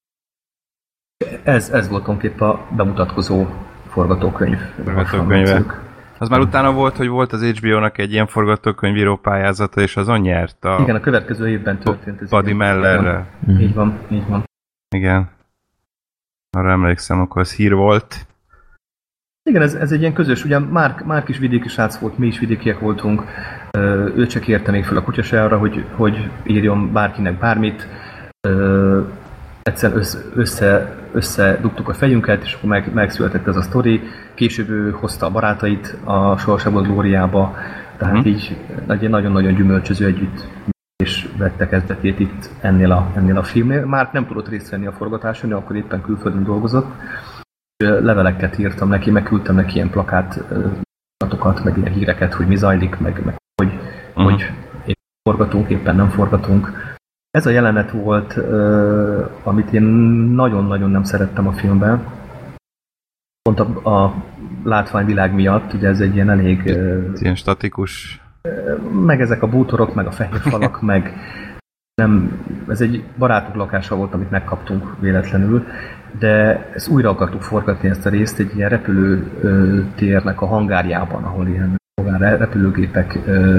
Ez, ez volt tulajdonképpen a bemutatkozó forgatókönyv. Forgatókönyve. Az már utána volt, hogy volt az há bé ó-nak egy ilyen forgatókönyvíró pályázata, és azon nyert a... Igen, a következő évben történt ez. Buddy Mellerrel. Így van, így van. Igen. Arra emlékszem, akkor az hír volt. Igen, ez, ez egy ilyen közös, ugye Márk, Márk is vidéki srác volt, mi is vidékiek voltunk, ő csak kérte még fel a kutya arra, hogy, hogy írjon bárkinek bármit. Egyszerűen össze, össze, összedugtuk a fejünket, és akkor meg, megszületett ez a sztori. Később ő hozta a barátait a Sorsából Glóriába, tehát hmm. így egy nagyon-nagyon gyümölcsöző együtt és vette kezdetét itt ennél a, ennél a filmnél. Már nem tudott részt venni a forgatáson, de akkor éppen külföldön dolgozott. Leveleket írtam neki, megküldtem neki ilyen plakátatokat, meg ilyen híreket, hogy mi zajlik, meg, meg hogy, uh-huh. hogy éppen forgatunk, éppen nem forgatunk. Ez a jelenet volt, uh, amit én nagyon-nagyon nem szerettem a filmben. Pont a, a látványvilág miatt, ugye ez egy ilyen elég... Uh, ilyen statikus... Meg ezek a bútorok, meg a fehér falak, meg nem... Ez egy barátunk lakása volt, amit megkaptunk véletlenül, de ezt újra akartuk forgatni, ezt a részt egy ilyen repülőtérnek a hangárjában, ahol ilyen repülőgépek uh,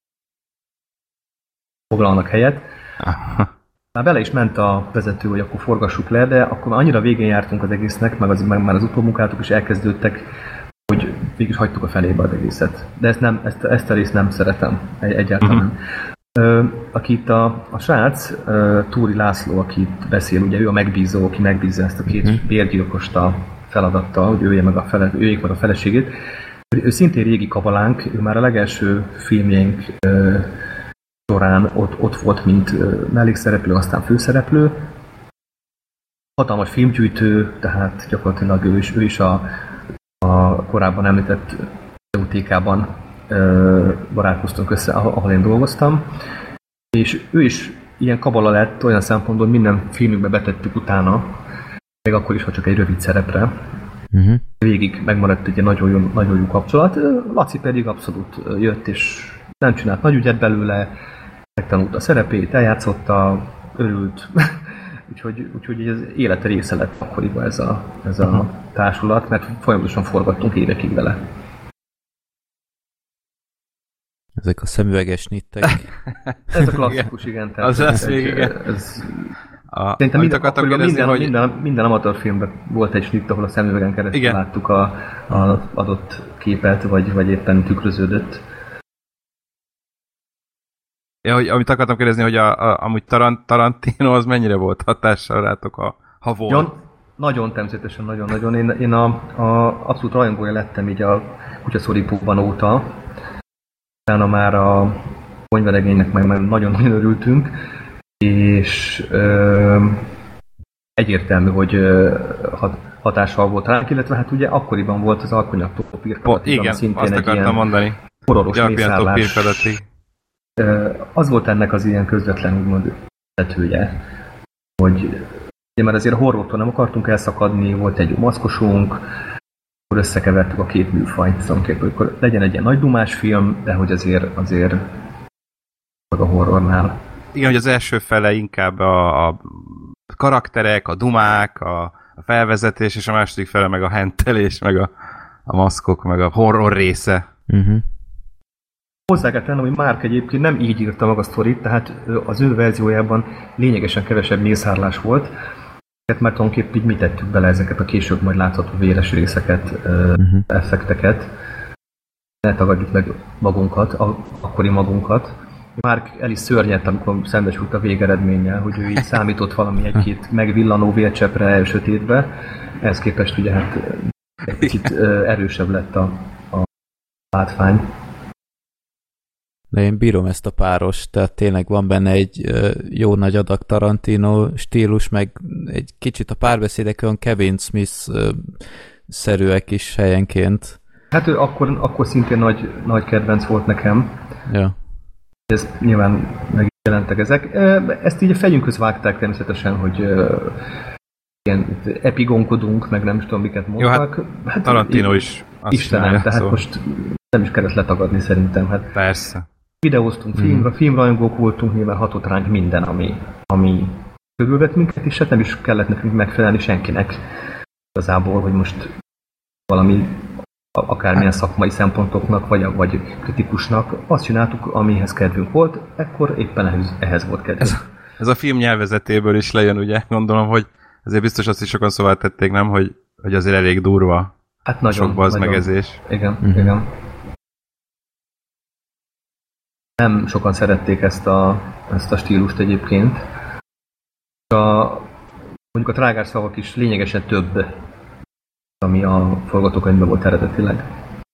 foglalnak helyet. Már bele is ment a vezető, hogy akkor forgassuk le, de akkor már annyira végén jártunk az egésznek, meg, az, meg már az utómunkálatok is elkezdődtek, hogy végül hagytuk a felébe az egészet. De ezt, nem, ezt, ezt a részt nem szeretem, egy, egyáltalán nem. Uh-huh. Uh, aki itt a, a srác, uh, Túri László, aki itt beszél, ugye ő a megbízó, aki megbízza ezt a két uh-huh. bérgyilkost a feladattal, hogy ője meg a fele, őjék meg a feleségét. Ő szintén régi kavalánk, ő már a legelső filmjeink uh, során ott, ott volt, mint uh, mellékszereplő, aztán főszereplő. Hatalmas filmgyűjtő, tehát gyakorlatilag ő is, ő is a, a korábban említett u té ká-ban uh, barátkoztunk össze, ahol én dolgoztam. És ő is ilyen kabala lett olyan szempontból, hogy minden filmükbe betettük utána, még akkor is, ha csak egy rövid szerepre. Uh-huh. Végig megmaradt egy nagyon jó, nagyon jó kapcsolat. Laci pedig abszolút jött, és nem csinált nagy ügyet belőle, megtanult a szerepét, eljátszotta, örült. úgyhogy, úgyhogy ez élete része lett akkoriban ez a, ez a uh-huh. társulat, mert folyamatosan forgattunk évekig vele. Ezek a szemüveges nittek. Ez a klasszikus, igen. igen az lesz még, igen. Ez, a, szerintem minden, kérdezni, minden, hogy... minden, minden amatőr filmben volt egy snitt, ahol a szemüvegen keresztül igen. láttuk a, a adott képet, vagy, vagy éppen tükröződött. Ja, hogy, amit akartam kérdezni, hogy a, a, amúgy Tarant, Tarantino az mennyire volt hatással rátok, ha, ha volt? Ja, nagyon természetesen, nagyon-nagyon. Én, én a, a abszolút rajongója lettem így a Kutyaszoripóban óta. Utána már a Konyveregénynek meg nagyon-nagyon örültünk, és ö, egyértelmű, hogy ö, hat, hatással volt ránk, illetve hát ugye akkoriban volt az Alkonyaktól Pirkadatig, igen, szintén azt akartam egy mondani. Hororos mészárlás. Az volt ennek az ilyen közvetlen úgymond vezetője, hogy ugye már azért a horrortól nem akartunk elszakadni, volt egy maszkosunk, akkor összekevertük a két műfajt, szóval akkor legyen egy ilyen nagy dumás film, de hogy azért, azért a horrornál. Igen, hogy az első fele inkább a, a karakterek, a dumák, a, a felvezetés, és a második fele meg a hentelés, meg a, a maszkok, meg a horror része. Uh-huh. Hozzá kell tennem, hogy Mark egyébként nem így írta meg a sztorit, tehát az ő verziójában lényegesen kevesebb mészárlás volt, mert tulajdonképpen így mi tettük bele ezeket a később majd látható véres részeket, uh-huh. effekteket. Ne tagadjuk meg magunkat, a, akkori magunkat. Mark el is szörnyedt, amikor szembesült a végeredménnyel, hogy ő így számított valami egy-két megvillanó vércsepre sötétbe. Ehhez képest ugye hát egy kicsit erősebb lett a, a látvány. De én bírom ezt a páros, tehát tényleg van benne egy jó nagy adag Tarantino stílus, meg egy kicsit a párbeszédek olyan Kevin Smith-szerűek is helyenként. Hát ő akkor, akkor szintén nagy, nagy kedvenc volt nekem. Ja. Ez nyilván meg jelentek ezek. Ezt így a fejünkhöz vágták természetesen, hogy ilyen epigonkodunk, meg nem is tudom, miket mondtak. Jó, hát, hát Tarantino így, is Istenem, tehát szóval. Most nem is kellett letagadni szerintem. Hát persze. Videóztunk filmre, mm. filmrajongók voltunk, nyilván hatott ránk minden, ami, ami körülvett minket, és hát nem is kellett nekünk megfelelni senkinek. Igazából, hogy most valami akármilyen szakmai szempontoknak, vagy, vagy kritikusnak, azt csináltuk, amihez kedvünk volt, ekkor éppen ehhez, ehhez volt kedvünk. Ez, ez a film nyelvezetéből is lejön, ugye? Gondolom, hogy ezért biztos azt is sokan szóvá tették, nem? Hogy, hogy azért elég durva. Hát nagyon. Sok bazmegezés. Igen, uh-huh. igen. Nem sokan szerették ezt a, ezt a stílust egyébként. A, mondjuk a trágár szavak is lényegesen több, ami a forgatókönyvben volt eredetileg.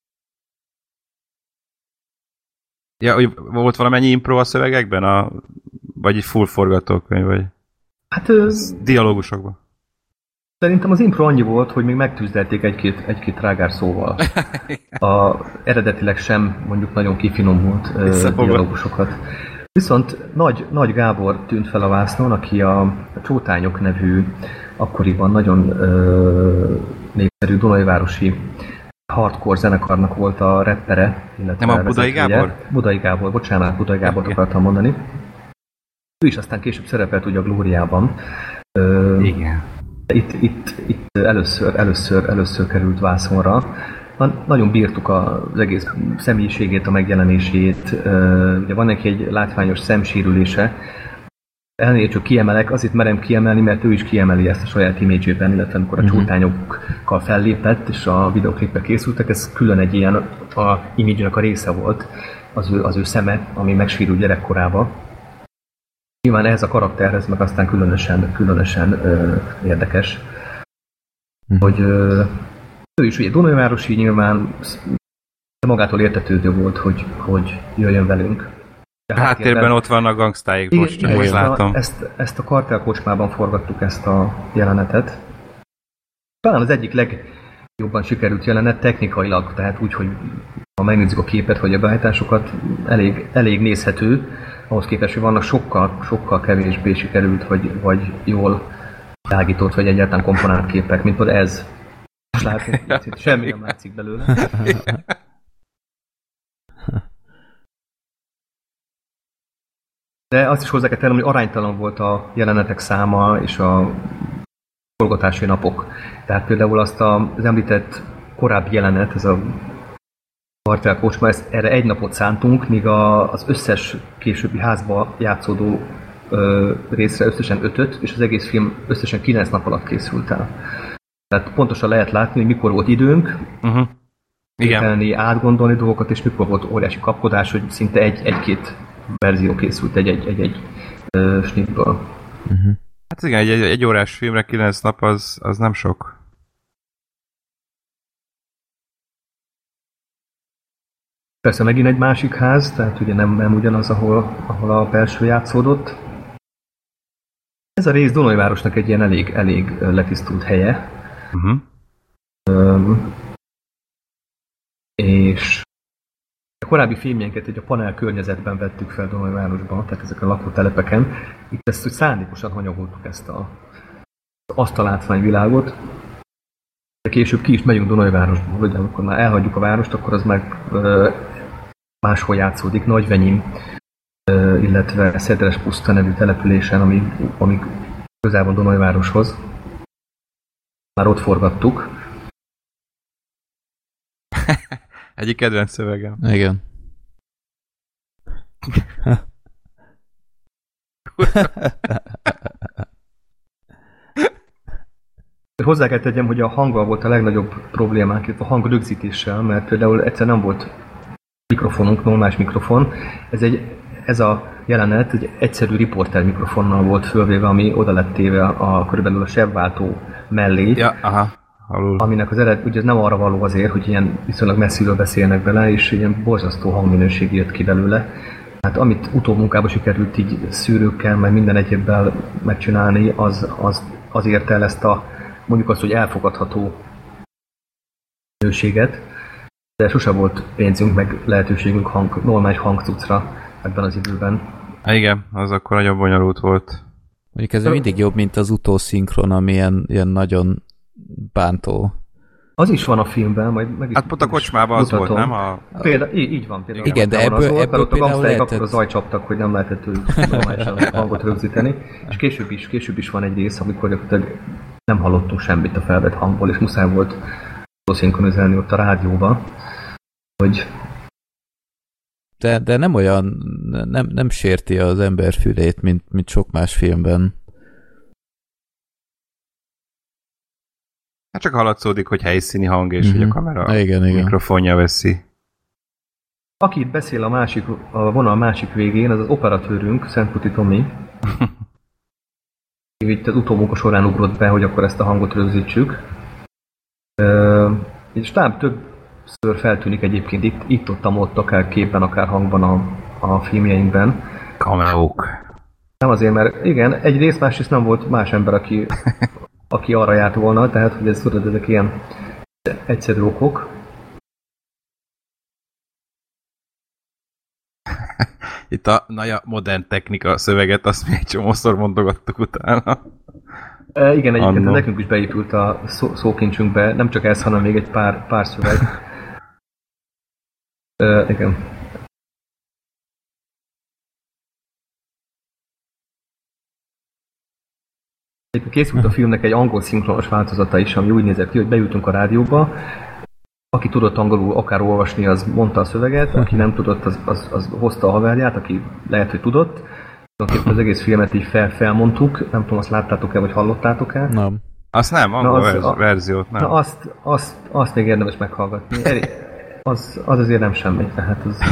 Ja, volt valamennyi impro a szövegekben? A Vagy egy full forgatókönyv, vagy Hát... Ez dialógusokban. Szerintem az impro annyi volt, hogy még megtűzdelték egy-két, egy-két trágár szóval. A, eredetileg sem mondjuk nagyon kifinomult uh, dialógusokat. Viszont Nagy, Nagy Gábor tűnt fel a vásznon, aki a, a Csótányok nevű, akkoriban nagyon uh, népszerű dunajvárosi hardcore zenekarnak volt a rappere. Nem a Budai Gábor? Budai Gábor, bocsánat, Budai Gábort okay. akartam mondani. Ő is aztán később szerepelt ugye a Glóriában. Uh, Igen. Itt, itt, itt először, először, először került vászonra. Nagyon bírtuk az egész személyiségét, a megjelenését. Ugye van neki egy látványos szemsérülése. Elnél csak kiemelek, azért merem kiemelni, mert ő is kiemeli ezt a saját image-ében, illetve amikor a mm-hmm. Csótányokkal fellépett, és a videoklipek készültek, ez külön egy ilyen a image-nek a része volt, az ő, az ő szeme, ami megsérült gyerekkorában. Nyilván ehhez a karakterhez meg aztán különösen, különösen ö, érdekes, hm. hogy ö, ő is ugye Dunajvárosi, nyilván magától értetődő volt, hogy, hogy jöjjön velünk. De háttérben ott vannak gangsztáik, most csak most látom. Ezt, ezt a kartelkocsmában forgattuk ezt a jelenetet. Talán az egyik legjobban sikerült jelenet technikailag, tehát úgy, hogy ha megnézzük a képet vagy a beállításokat, elég, elég nézhető, ahhoz képest, hogy vannak sokkal, sokkal kevésbé sikerült, vagy, vagy jól tágított, vagy egyáltalán komponált képek, mint például ez. Most látni, semmi nem látszik belőle. De azt is hozzá kell tennem, hogy aránytalan volt a jelenetek száma és a forgatási napok. Tehát például azt az említett korábbi jelenet, ez a Kartel kocsma, ezt, erre egy napot szántunk, míg a, az összes későbbi házba játszódó ö, részre összesen ötöt, és az egész film összesen kilenc nap alatt készült el. Tehát pontosan lehet látni, hogy mikor volt időnk, uh-huh. Igen. átgondolni dolgokat, és mikor volt óriási kapkodás, hogy szinte egy, egy-két verzió készült egy-egy snitből. Uh-huh. Hát igen, egy, egy, egy órás filmre kilenc nap az, az nem sok. Persze megint egy másik ház, tehát ugye nem, nem ugyanaz, ahol, ahol a belső játszódott. Ez a rész Dunajvárosnak egy ilyen elég, elég letisztult helye. Uh-huh. Um, és a korábbi filmjeinket egy a panel környezetben vettük fel Dunajvárosban, tehát ezeken a lakótelepeken. Itt ezt, hogy szándékosan hanyagoltuk ezt a, azt a látványvilágot. De később ki is megyünk Dunajvárosból, hogy amikor már elhagyjuk a várost, akkor az meg ö, máshol játszódik, Nagyvenyim, ö, illetve Szedres puszta nevű településen, ami, ami közel van Dunajvároshoz. Már ott forgattuk. Egyik kedvenc szövegem. Igen. Hozzá kell tegyem, hogy a hanggal volt a legnagyobb problémánk, illetve a hang rögzítéssel, mert például egyszer nem volt mikrofonunk, normális mikrofon. Ez, egy, ez a jelenet egy egyszerű riporter mikrofonnal volt fölvéve, ami oda lett téve a, körülbelül a sebváltó mellé. Ja, aha, alul. Aminek az ered, ugye ez nem arra való azért, hogy ilyen viszonylag messziről beszélnek bele, és ilyen borzasztó hangminőség jött ki belőle. Hát amit utómunkában sikerült így szűrőkkel, meg minden egyébbel megcsinálni, az, az, az érte el ezt a mondjuk azt, hogy elfogadható minőséget, de sose volt pénzünk, meg lehetőségünk hang, normális hangcucra ebben az időben. Há, igen, az akkor nagyon bonyolult volt. Mondjuk ez mindig jobb, mint az utószinkron, ami ilyen, ilyen nagyon bántó. Az is van a filmben, majd meg is. Hát pont a kocsmában az volt, nem? A... Példa, így, így van. Például igen, de ebből, az volt, ebből ott például a lehetett... akkor a zajcsaptak, hogy nem lehetett normálisan hangot rögzíteni. És később is, később is van egy rész, amikor gyakorlatilag nem hallottunk semmit a felvett hangból, és muszáj volt szinkronizálni ott a rádióba, hogy... De, de nem olyan, nem, nem sérti az ember fülét, mint, mint sok más filmben. Hát csak hallatszódik, hogy helyszíni hang, és mm-hmm. hogy a kamera igen, igen. mikrofonja veszi. Aki itt beszél a másik, a vonal másik végén, az az operatőrünk, Szentputi Tomi. Itt az utómunka során ugrott be, hogy akkor ezt a hangot rögzítsük. És talán többször feltűnik egyébként itt, itt ott, ott, akár képben, akár hangban a, a filmjeinkben. Kameók. Nem azért, mert igen, egyrészt, másrészt nem volt más ember, aki, aki arra járt volna, tehát, hogy ez tudod, ezek ilyen egyszerű okok. Itt a nagy modern technika szöveget, azt mi egy csomószor mondogattuk utána. E, igen, egyébként Anno. Nekünk is beépült a szó, szókincsünkbe, nem csak ez, hanem még egy pár, pár szöveg. e, igen. Készült a filmnek egy angol szinkronos változata is, ami úgy nézett ki, hogy beültünk a rádióba, aki tudott angolul akár olvasni, az mondta a szöveget, aki nem tudott, az, az, az hozta a haverját, aki lehet, hogy tudott. Az egész filmet így fel, felmondtuk, nem tudom, azt láttátok-e, vagy hallottátok-e? Nem. Azt nem, angol na az, a, verziót nem. Na azt, azt, azt még érdemes meghallgatni. Az, az azért nem semmi, tehát az...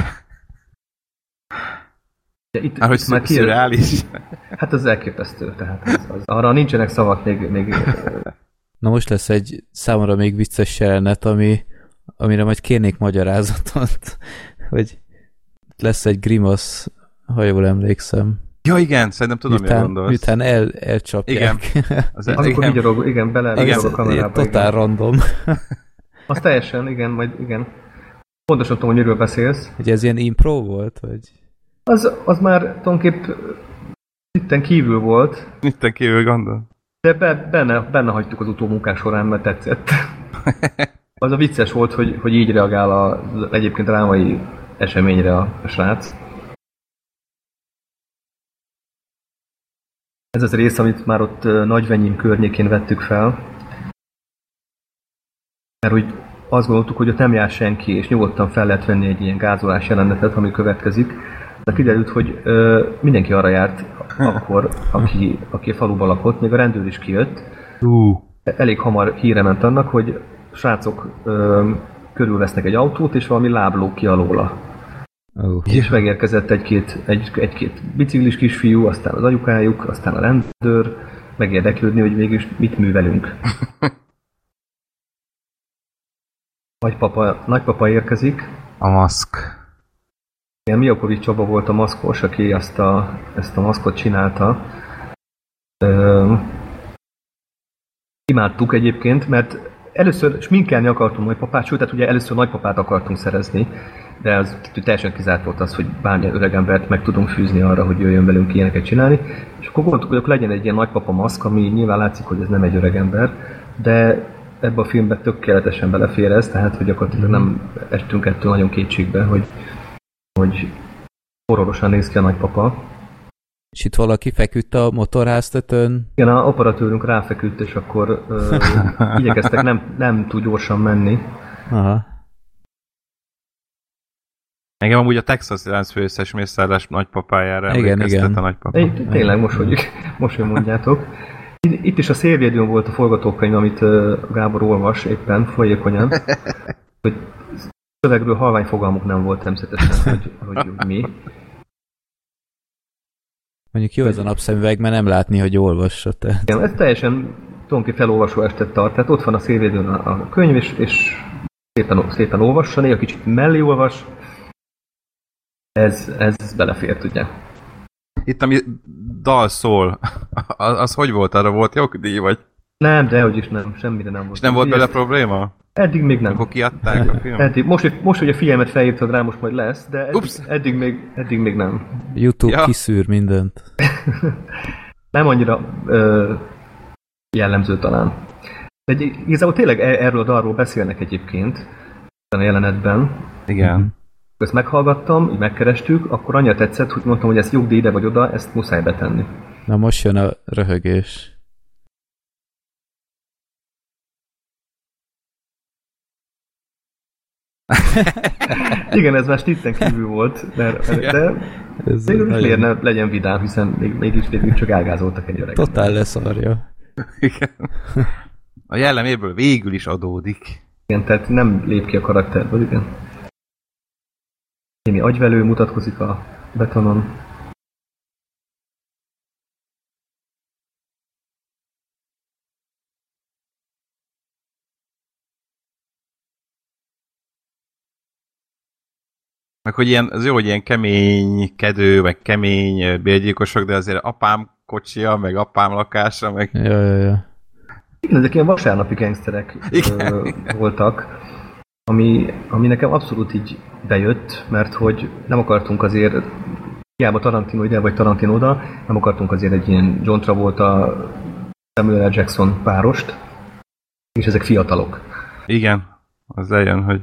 De itt, Már hogy már szürreális. Hát az elképesztő, tehát az, az, arra nincsenek szavak még, még... Na most lesz egy számomra még vicces jelenet, ami, amire majd kérnék magyarázatot, hogy lesz egy Grimace, ha jól emlékszem. Ja igen, szerintem tudom, mire gondolsz. Miután el, elcsapják. Igen. Az, Amikor vigyorog, igen, bele igen, a kamerába. Totál igen. Random. Az teljesen, igen, majd igen. Pontosan tudom, hogy miről beszélsz. Hogy ez ilyen impro volt, vagy... Az, az már tulajdonképp itten kívül volt. Itten kívül gondol. De be, benne, benne hagytuk az utómunkák során, mert tetszett. Az a vicces volt, hogy, hogy így reagál az egyébként drámai eseményre a, a srác. Ez az rész, amit már ott Nagyvenyim környékén vettük fel. Mert úgy azt gondoltuk, hogy ott nem jár senki, és nyugodtan fel lehet venni egy ilyen gázolás jelenetet, ami következik. De kiderült, hogy ö, mindenki arra járt akkor, aki, aki a faluban lakott, még a rendőr is kijött. Uh. Elég hamar híre ment annak, hogy srácok ö, körülvesznek egy autót, és valami lábló ki alóla. Uh. És megérkezett egy-két, egy, egy-két biciklis kisfiú, aztán az anyukájuk, aztán a rendőr, megérdeklődni, hogy mégis mit művelünk. Nagypapa, nagypapa érkezik. A maszk. Igen, Miakovics Csaba volt a maszkos, aki ezt a, ezt a maszkot csinálta. Ö, imádtuk egyébként, mert először sminkelni akartunk nagypapát, sőt, tehát ugye először nagypapát akartunk szerezni, de az teljesen kizárt volt az, hogy bármilyen öregembert meg tudunk fűzni arra, hogy jöjjön velünk ilyeneket csinálni. És akkor gondoltuk, hogy akkor legyen egy ilyen nagypapa maszk, ami nyilván látszik, hogy ez nem egy öregember, de ebbe a filmbe tökéletesen belefér ez, tehát hogy gyakorlatilag nem estünk ettől nagyon kétségbe, hogy hogy horrorosan néz ki a nagypapa. És itt valaki feküdt a motorháztetőn? Igen, a operatőrünk ráfeküdt, és akkor ö, igyekeztek nem, nem túl gyorsan menni. Aha. Engem amúgy a Texas Lánc főösszes mészárlás nagypapájára emlékeztet a nagypapa. É, tényleg, most, hogy, most, hogy mondjátok. Itt is a szélvédőn volt a forgatókönyv, amit Gábor olvas éppen folyékonyan, hogy szövegről halvány fogalmuk nem volt természetesen, hogy, hogy mi. Mondjuk jó ez a napszemüveg, mert nem látni, hogy olvassa. Tehát. Igen, ez teljesen tulajdonképpen felolvasó estet tart, tehát ott van a szélvédőn a, a könyv, és, és szépen, szépen olvassa, néha kicsit mellé olvas. Ez, ez belefér, ugye. Itt ami dal szól, az, az hogy volt? Arra volt jogdíj, vagy? Nem, dehogy is nem, semmire nem volt. És nem volt bele probléma? Eddig még nem. Akkor kiadták a film? Eddig, most, most, hogy a figyelmet felhívtad rá, most majd lesz, de eddig, eddig, még, eddig még nem. YouTube ja. Kiszűr mindent. Nem annyira ö, jellemző talán. De egy, igazából tényleg erről a dalról beszélnek egyébként a jelenetben. Igen. Ezt meghallgattam, így megkerestük, akkor annyira tetszett, hogy mondtam, hogy ezt jogdíj ide vagy oda, ezt muszáj betenni. Na most jön a röhögés. Igen, ez már stitten kívül volt, de, de miért nagyon... ne legyen vidám, hiszen még, mégis végül csak ágázoltak egy öreget. Totál leszarja. Igen. A jelleméből végül is adódik. Igen, tehát nem lép ki a karakterből, igen. Némi agyvelő mutatkozik a betonon. Meg hogy ilyen, az jó, hogy ilyen keménykedő, meg kemény bérgyilkosok, de azért apám kocsia, meg apám lakása, meg... Ja, ja, ja. Igen, ezek ilyen vasárnapi gangsterek ö, voltak, ami, ami nekem abszolút így bejött, mert hogy nem akartunk azért, hiába Tarantino ide, vagy Tarantino oda, nem akartunk azért egy ilyen John Travolta, Samuel L. Jackson párost, és ezek fiatalok. Igen, az eljön, hogy...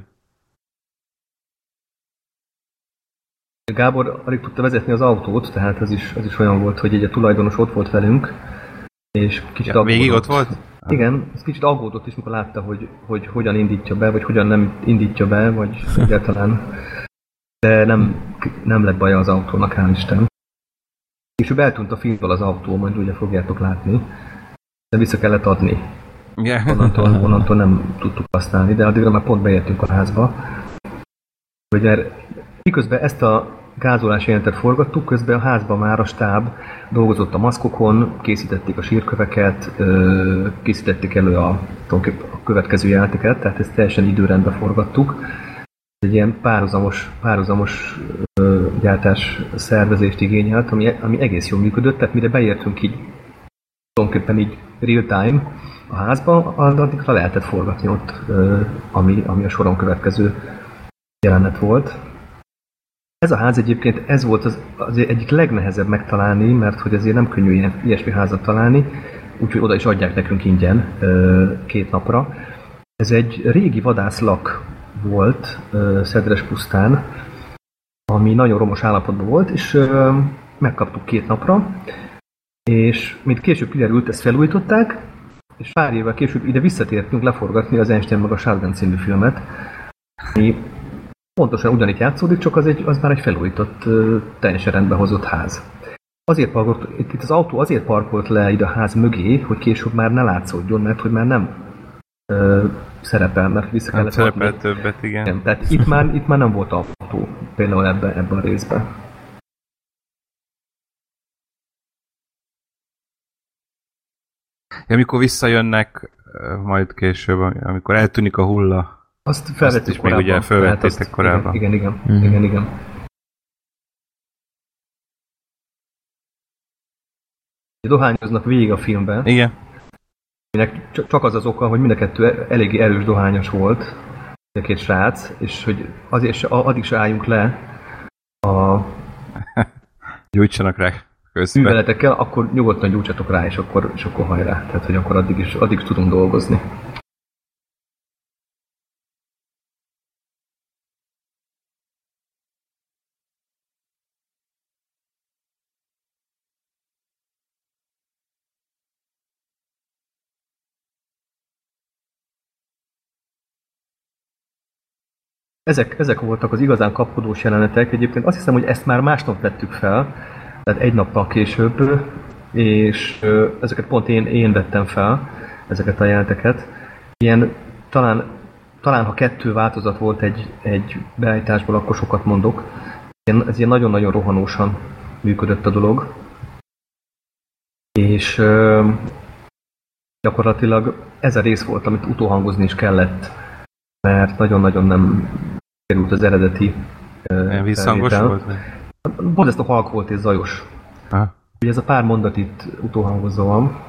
Gábor alig tudta vezetni az autót, tehát az is, az is olyan volt, hogy egy a tulajdonos ott volt velünk, és kicsit ja, végig ott volt? Igen, ez kicsit aggódott is, mikor látta, hogy, hogy hogyan indítja be, vagy hogyan nem indítja be, vagy egyáltalán. De nem, nem lett baja az autónak, hál' Isten. És ő eltűnt a filmből az autó, majd ugye fogjátok látni, de vissza kellett adni. Yeah. Onnantól, onnantól nem tudtuk használni, de addigra már pont beértünk a házba. Hogy miközben ezt a gázolási jelentet forgattuk, közben a házban már a stáb dolgozott a maszkokon, készítették a sírköveket, készítették elő a, a következő jeleneteket, tehát ezt teljesen időrendben forgattuk. Egy ilyen párhuzamos, párhuzamos gyártás szervezést igényelt, ami, ami egész jól működött, tehát mire beértünk így, tulajdonképpen így real time a házba, addigra lehetett forgatni ott, ami, ami a soron következő jelenet volt. Ez a ház egyébként, ez volt az, az egyik legnehezebb megtalálni, mert hogy azért nem könnyű ilyen, ilyesmi házat találni, úgyhogy oda is adják nekünk ingyen két napra. Ez egy régi vadászlak volt Szedres pusztán, ami nagyon romos állapotban volt, és megkaptuk két napra, és mint később kiderült, ezt felújították, és pár évvel később ide visszatértünk leforgatni az Einstein meg a Sheldon című filmet, ami pontosan ugyanitt játszódik, csak az, egy, az már egy felújított, teljesen rendbe hozott ház. Azért parkolt, itt az autó azért parkolt le ide a ház mögé, hogy később már ne látszódjon, mert hogy már nem ö, szerepel, mert vissza kellett nem szerepel többet, igen. igen. Tehát itt már, itt már nem volt autó, például ebben ebbe a részben. Ja, amikor visszajönnek, majd később, amikor eltűnik a hulla, azt felvettük azt is még ugye felvettétek korábban. Igen, igen, igen, mm. igen, igen. Dohányoznak végig a filmben. Igen. Aminek csak az az oka, hogy mind a kettő eléggé erős dohányos volt, a két srác, és hogy azért se, addig se álljunk le a gyújtsanak rá közben. Műveletekkel, akkor nyugodtan gyújtsatok rá, és akkor, és akkor hajrá. Tehát, hogy akkor addig is, addig is tudunk dolgozni. Ezek, ezek voltak az igazán kapkodós jelenetek. Egyébként azt hiszem, hogy ezt már másnap vettük fel, tehát egy nappal később, és ezeket pont én, én vettem fel, ezeket a jeleneteket. Ilyen, talán, talán ha kettő változat volt egy, egy beállításból, akkor sokat mondok. Ilyen, ez ilyen nagyon-nagyon rohanósan működött a dolog. És ö, gyakorlatilag ez a rész volt, amit utóhangozni is kellett, mert nagyon-nagyon nem került az eredeti uh, visszhangos volt? Borzasztó halk volt és zajos. Aha. Ugye ez a pár mondat itt utóhangozva van.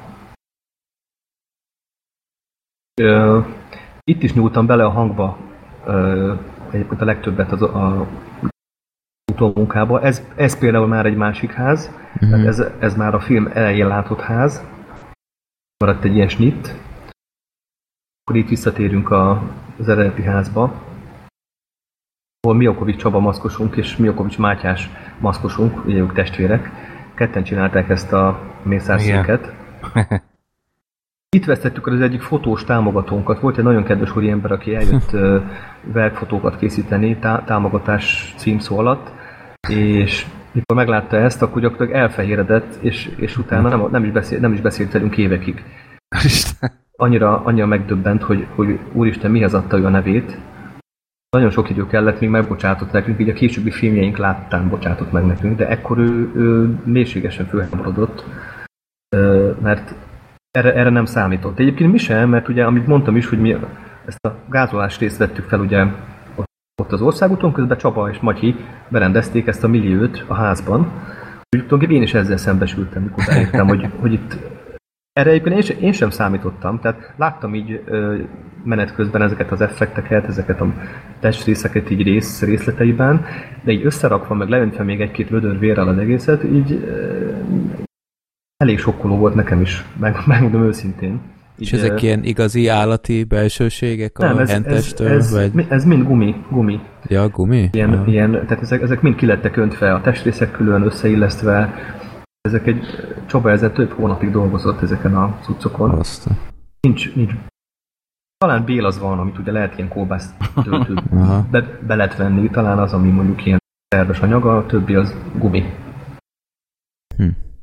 Uh, itt is nyúltam bele a hangba uh, egyébként a legtöbbet az a, a utómunkába. Ez, ez például már egy másik ház, mm-hmm. tehát ez, ez már a film elején látott ház. Maradt egy ilyen snitt. Akkor itt visszatérünk a, az eredeti házba, ahol Mijakovics Csaba maszkosunk és Mijakovics Mátyás maszkosunk, ugye ők testvérek. Ketten csinálták ezt a mészárszéket. Itt vesztettük az egyik fotós támogatónkat. Volt egy nagyon kedves úri ember, aki eljött uh, verkfotókat készíteni tá- támogatás címszó alatt, és mikor meglátta ezt, akkor gyakorlatilag elfehéredett, és, és utána nem, nem, is beszél, nem is beszélt velünk évekig. Annyira, annyira megdöbbent, hogy, hogy úristen, mihez adta ő a nevét. Nagyon sok idő kellett, még megbocsátott nekünk, így a későbbi filmjeink láttán bocsátott meg nekünk, de ekkor ő, ő mélységesen fölháborodott, mert erre, erre nem számított. Egyébként mi sem, mert ugye, amit mondtam is, hogy mi ezt a gázolás részt vettük fel ugye a ott az országúton, közben Csaba és Matyi berendezték ezt a milliót a házban. Úgy tulajdonképpen én is ezzel szembesültem, mikor beértem, hogy, hogy itt erre egyébként én sem, én sem számítottam, tehát láttam így ö, menet közben ezeket az effekteket, ezeket a testrészeket így rész, részleteiben, de így összerakva, meg leöntve még egy-két vödör vérrel az egészet, így ö, elég sokkoló volt nekem is, meg, megmondom őszintén. És így, ezek ilyen igazi állati belsőségek a nem, ez, hentestől? Ez, ez, vagy? ez mind gumi. gumi. Ja, gumi? Ilyen, ah. ilyen, tehát ezek, ezek mind ki lettek öntve, a testrészek külön összeillesztve. Ezek egy, Csaba ezzel több hónapig dolgozott ezeken a cuccokon. Aztán. Nincs, nincs. Talán bél az van, amit ugye lehet ilyen kolbászt be, be lehet venni, talán az, ami mondjuk ilyen szerves anyaga, a többi az gumi. Hm.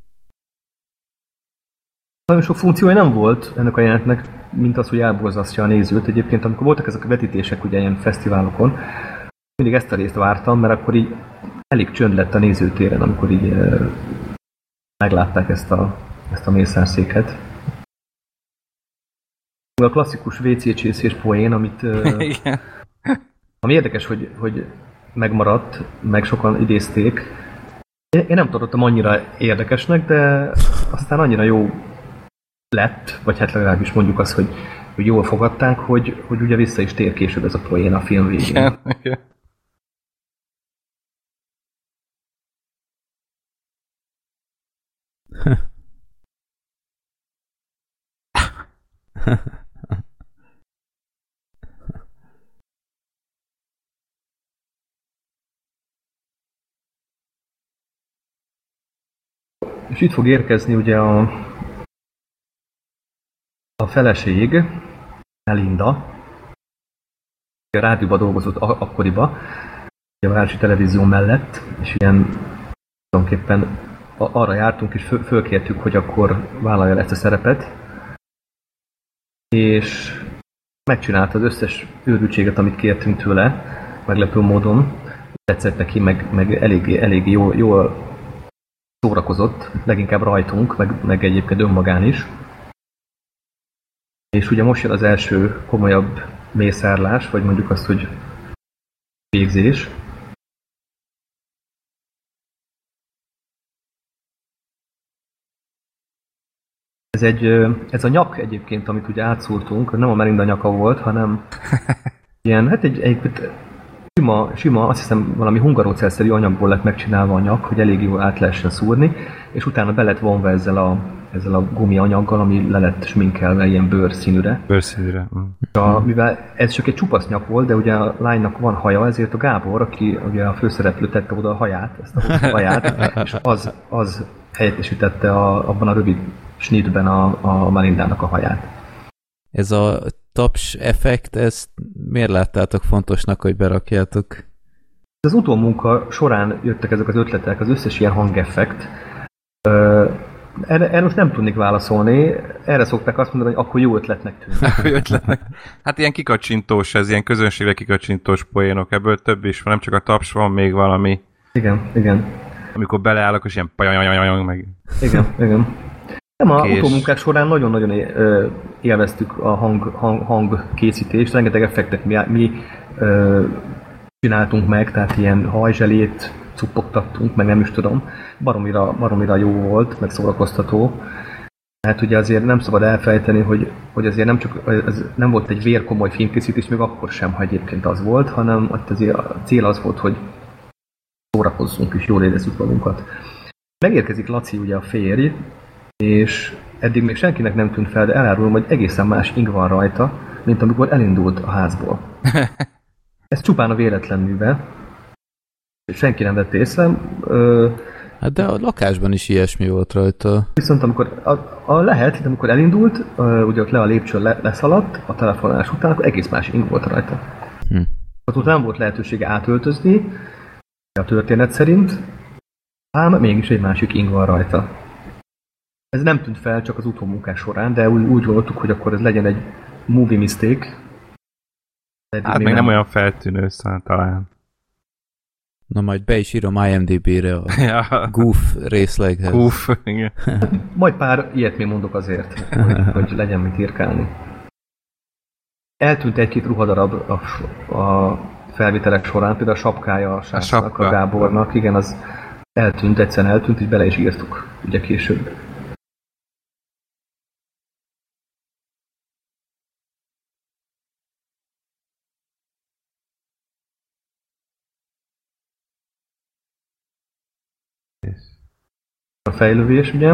Nagyon sok funkciója nem volt ennek a jelentnek, mint az, hogy elborzasztja a nézőt. Egyébként amikor voltak ezek a vetítések ugye ilyen fesztiválokon, mindig ezt a részt vártam, mert akkor így elég csönd lett a nézőtéren, amikor így e, meglátták ezt a, ezt a mészárszéket. A klasszikus vé cé csészés poén, amit e, ami érdekes, hogy, hogy megmaradt, meg sokan idézték. Én nem tartottam annyira érdekesnek, de aztán annyira jó lett, vagy hát legalábbis mondjuk azt, hogy, hogy jól fogadták, hogy, hogy ugye vissza is tér később ez a poén a film végén. Igen, igen. És itt fog érkezni ugye a, a feleség, Melinda, a rádióban dolgozott akkoriban, a városi televízió mellett, és ilyen tulajdonképpen arra jártunk, és föl, fölkértük, hogy akkor vállalja el ezt a szerepet, és megcsinálta az összes őrültséget, amit kértünk tőle, meglepő módon. Tetszett neki, meg, meg eléggé, eléggé jól, jól szórakozott, leginkább rajtunk, meg, meg egyébként önmagán is. És ugye most jön az első komolyabb mészárlás, vagy mondjuk azt, hogy végzés. Ez, egy, ez a nyak egyébként, amit ugye átszúrtunk, nem a Melinda nyaka volt, hanem ilyen, hát egy, egy sima, sima, azt hiszem valami hungarócelszerű anyagból lett megcsinálva a nyak, hogy elég jól át lehessen szúrni, és utána be lett vonva ezzel a, ezzel a gumi anyaggal, ami le lett sminkelve ilyen bőrszínűre. Bőrszínűre. Mm. A, mivel ez csak egy csupasz nyak volt, de ugye a lánynak van haja, ezért a Gábor, aki ugye a főszereplő tette oda a haját, ezt a hosszú haját, és az, az helyettesítette a, abban a rövid snitben a, a Melindának a haját. Ez a taps effekt, ezt miért láttátok fontosnak, hogy berakjátok? Az utómunka során jöttek ezek az ötletek, az összes ilyen hangeffekt. Erre, erre most nem tudnék válaszolni. Erre szokták azt mondani, hogy akkor jó ötletnek tűnik. Akkor jó ötletnek. Hát ilyen kikacsintós ez, ilyen közönségre kikacsintós poénok, ebből több is van, nem csak a taps, van még valami. Igen, igen. Amikor beleállok, és ilyen pajajajajajaj meg. Igen, igen. Nem, a utómunkák során nagyon-nagyon élveztük a hang, hang, hangkészítést, rengeteg effektet mi, mi ö, csináltunk meg, tehát ilyen hajzselét cuppogtattunk, meg nem is tudom. Baromira, baromira jó volt, meg szórakoztató. Hát ugye azért nem szabad elfelejteni, hogy, hogy azért nem csak ez nem volt egy vérkomoly filmkészítés, még akkor sem, ha egyébként az volt, hanem azért a cél az volt, hogy szórakozzunk és jól érezzük magunkat. Megérkezik Laci, ugye a férj, és eddig még senkinek nem tűnt fel, de elárulom, hogy egészen más ing van rajta, mint amikor elindult a házból. Ez csupán a véletlen műve. Senki nem vett észre. Ö, hát de a lakásban is ilyesmi volt rajta. Viszont amikor a, a lehet, de amikor elindult, ö, ugye ott le a lépcsőn le, leszaladt a telefonálás után, akkor egész más ing volt rajta. Hm. Ott nem volt lehetősége átöltözni, a történet szerint, ám mégis egy másik ing van rajta. Ez nem tűnt fel csak az utómunkás során, de úgy, úgy gondoltuk, hogy akkor ez legyen egy movie mistake. Hát még nem, nem olyan feltűnő, szóval talán. Na majd be is írom IMDb-re a ja. Goof részleghez. Goof, igen. Majd pár ilyet még mondok azért, hogy, hogy legyen mit írkálni. Eltűnt egy-két ruhadarab a, a felvételek során, például a sapkája a srácnak, a, a Gábornak, igen, az eltűnt, egyszerűen eltűnt, és bele is írtuk, ugye később. A fejlővés, ugye?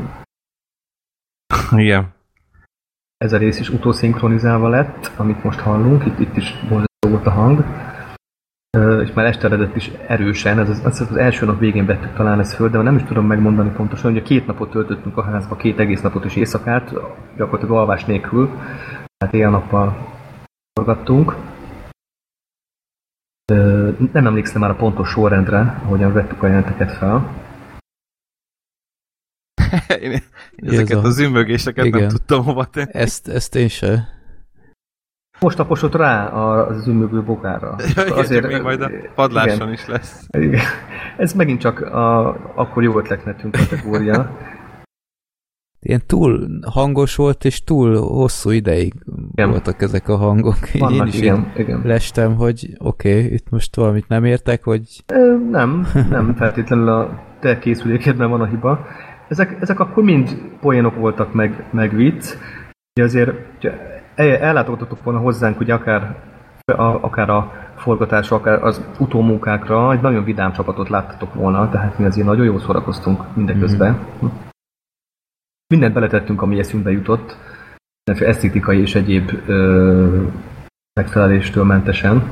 Igen. Ez a rész is utószinkronizálva lett, amit most hallunk, itt, itt is borzasztó volt a hang. És már esteredett is erősen, ez az, az első nap végén vettük talán ezt föl, de nem is tudom megmondani pontosan, hogy a két napot töltöttünk a házba, két egész napot és éjszakát, gyakorlatilag alvás nélkül, tehát éjjel-nappal forgattunk. Nem emlékszem már a pontos sorrendre, ahogyan vettük a jelenteket fel. én, én ezeket a... az ümmögéseket nem tudtam hova tenni. Ezt, ezt én se. Most taposott rá az ümmögő bokára. Ja, azért még majd a padláson igen, is lesz. Igen. Ez megint csak a, akkor jó ötletnek kategória. Ilyen túl hangos volt, és túl hosszú ideig igen. voltak ezek a hangok. Vannak, én is igen, igen. lestem, hogy oké, okay, itt most valamit nem értek, hogy... Nem, nem feltétlenül a te készülékedben van a hiba. Ezek, ezek akkor mind poénok voltak, meg, meg vicc. Ugye azért ellátogatottuk volna hozzánk, ugye akár a, akár a forgatásra, akár az utómunkákra, egy nagyon vidám csapatot láttatok volna, tehát mi azért nagyon jól szórakoztunk mindeközben. Mm-hmm. Mindent beletettünk, ami eszünkbe jutott, esztétikai és egyéb ö, megfeleléstől mentesen.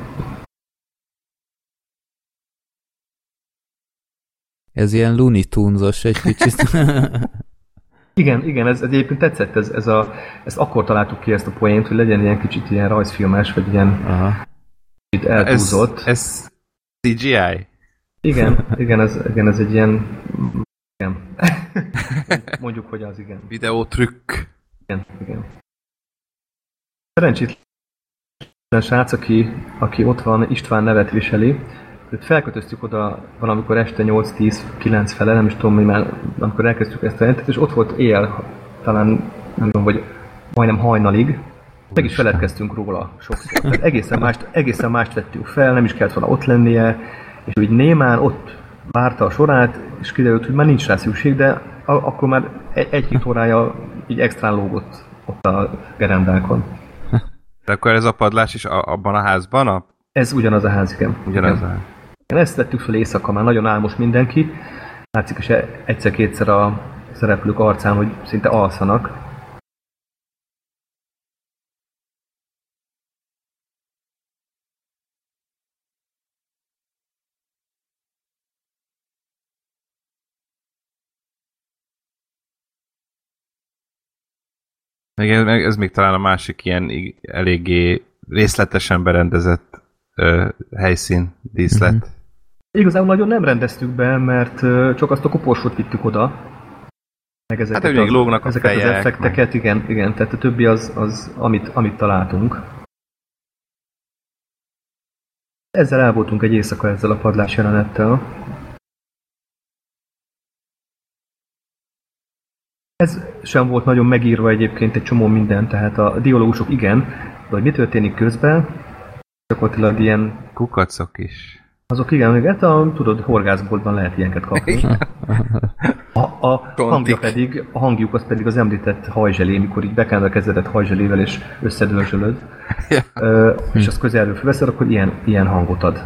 Ez ilyen Looney Tunes-os egy kicsit. Igen, igen, ez, ez egyébként tetszett, ez, ez a, ezt akkor találtuk ki ezt a poént, hogy legyen ilyen kicsit ilyen rajzfilmes, vagy ilyen aha. kicsit eltúlzott. Ez, ez cé gé í? Igen, igen, ez, igen, ez egy ilyen... Igen. Mondjuk, hogy az igen. Videótrükk. Igen, igen. Szerencsétlen srác, aki, aki ott van, István nevet viseli, őt felkötöztük oda valamikor este nyolc tíz kilenc fele, nem is tudom, hogy már amikor elkezdtük ezt a jelentet, és ott volt éjjel, talán nem tudom, vagy majdnem hajnalig, meg is feledkeztünk róla sokszor. Tehát egészen mást, egészen mást vettünk fel, nem is kellett volna ott lennie, és úgy némán ott várta a sorát, és kiderült, hogy már nincs rá szükség, de a- akkor már egy-két órája így extrán lógott ott a gerendákon. De akkor ez a padlás is a- abban a házban? A... Ez ugyanaz a ház, igen. Ugyanaz igen. a ház. Ezt tettük fel éjszaka, már nagyon álmos mindenki. Látszik is egyszer-kétszer a szereplők arcán, hogy szinte alszanak. Igen, ez még talán a másik ilyen eléggé részletesen berendezett uh, helyszín, díszlet. Mm-hmm. Igazából nagyon nem rendeztük be, mert csak azt a koporsót vittük oda. Meg ezeket, hát, a, lógnak ezeket fejek, az effekteket, meg. igen, igen, tehát a többi az, az amit, amit találtunk. Ezzel el voltunk egy éjszaka ezzel a padlás jelenettel. Ez sem volt nagyon megírva egyébként egy csomó minden, tehát a dialógusok igen, de hogy mi történik közben, gyakorlatilag ilyen... Kukacok is. Azok igen, még hát a, tudod, horgászboltban lehet ilyenket kapni. A, a, hangja pedig, a hangjuk az pedig az említett hajzselé, mikor így bekened a kezedet hajzselével és összedörzsölöd, ö, és azt közelről felveszed, akkor ilyen, ilyen hangot ad.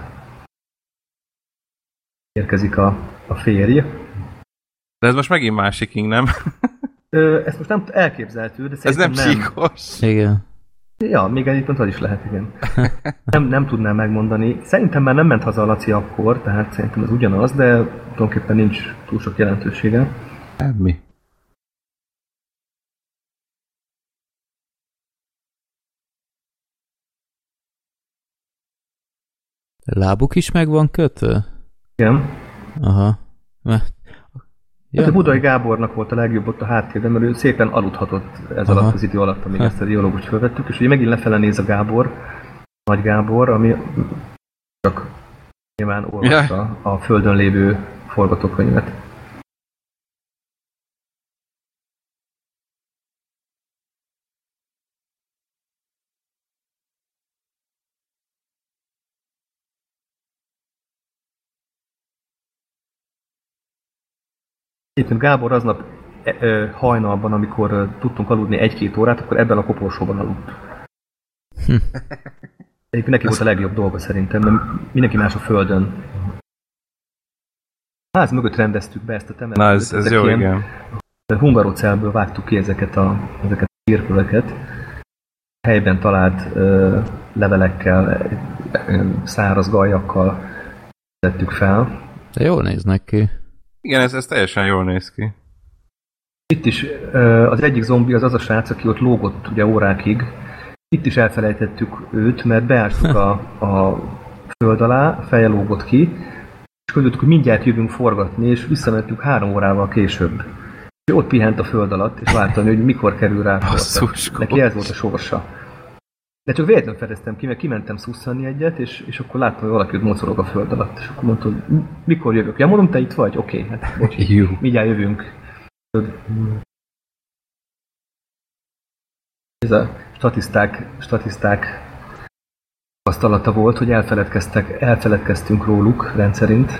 Érkezik a, a férj. De ez most megint másik king, nem? Ö, ezt most nem elképzelhető, de ez nem nem. csíkos. Igen. Ja, még egyébként az is lehet, igen. Nem, nem tudnám megmondani. Szerintem már nem ment haza a Laci akkor, tehát szerintem ez ugyanaz, de tulajdonképpen nincs túl sok jelentősége. Semmi. Lábuk is meg van kötve? Igen. Aha. Ja. Hát a Budai Gábornak volt a legjobb ott a háttérben, mert ő szépen aludhatott ez Aha. alatt az idő alatt, amíg ha. ezt a dialógust felvettük, és ugye megint lefele néz a Gábor, Nagy Gábor, ami csak nyilván olvasta ja. a földön lévő forgatókönyvet. Egyébként Gábor aznap e, e, hajnalban, amikor e, tudtunk aludni egy-két órát, akkor ebben a koporsóban aludt. Hm. Egyébként neki volt a legjobb dolga szerintem, mert mindenki más a földön. A ház mögött rendeztük be ezt a temetőt. Na, ez, ez jó, igen. Hungarocellből vágtuk ki ezeket a, ezeket a hírköleket. Helyben talált ö, levelekkel, ö, száraz galjakkal tettük fel. De jól néznek ki. Igen, ez, ez teljesen jól néz ki. Itt is ö, az egyik zombi az az a srác, aki ott lógott ugye órákig. Itt is elfelejtettük őt, mert beástuk a, a föld alá, feje lógott ki, és közöttük, hogy mindjárt jövünk forgatni, és visszamentünk három órával később. És ott pihent a föld alatt, és vártam, hogy mikor kerül rá. Neki ez volt a sorsa. De csak véletlenül fedeztem ki, mert kimentem szusszanni egyet, és, és akkor láttam, hogy valaki ott mocorog a föld alatt. És akkor mondta, hogy mikor jövök? Ja, mondom, te itt vagy? Oké, okay, hát bocs, mindjárt jövünk. Ez a statiszták, statiszták tapasztalata volt, hogy elfeledkeztek, elfeledkeztünk róluk rendszerint.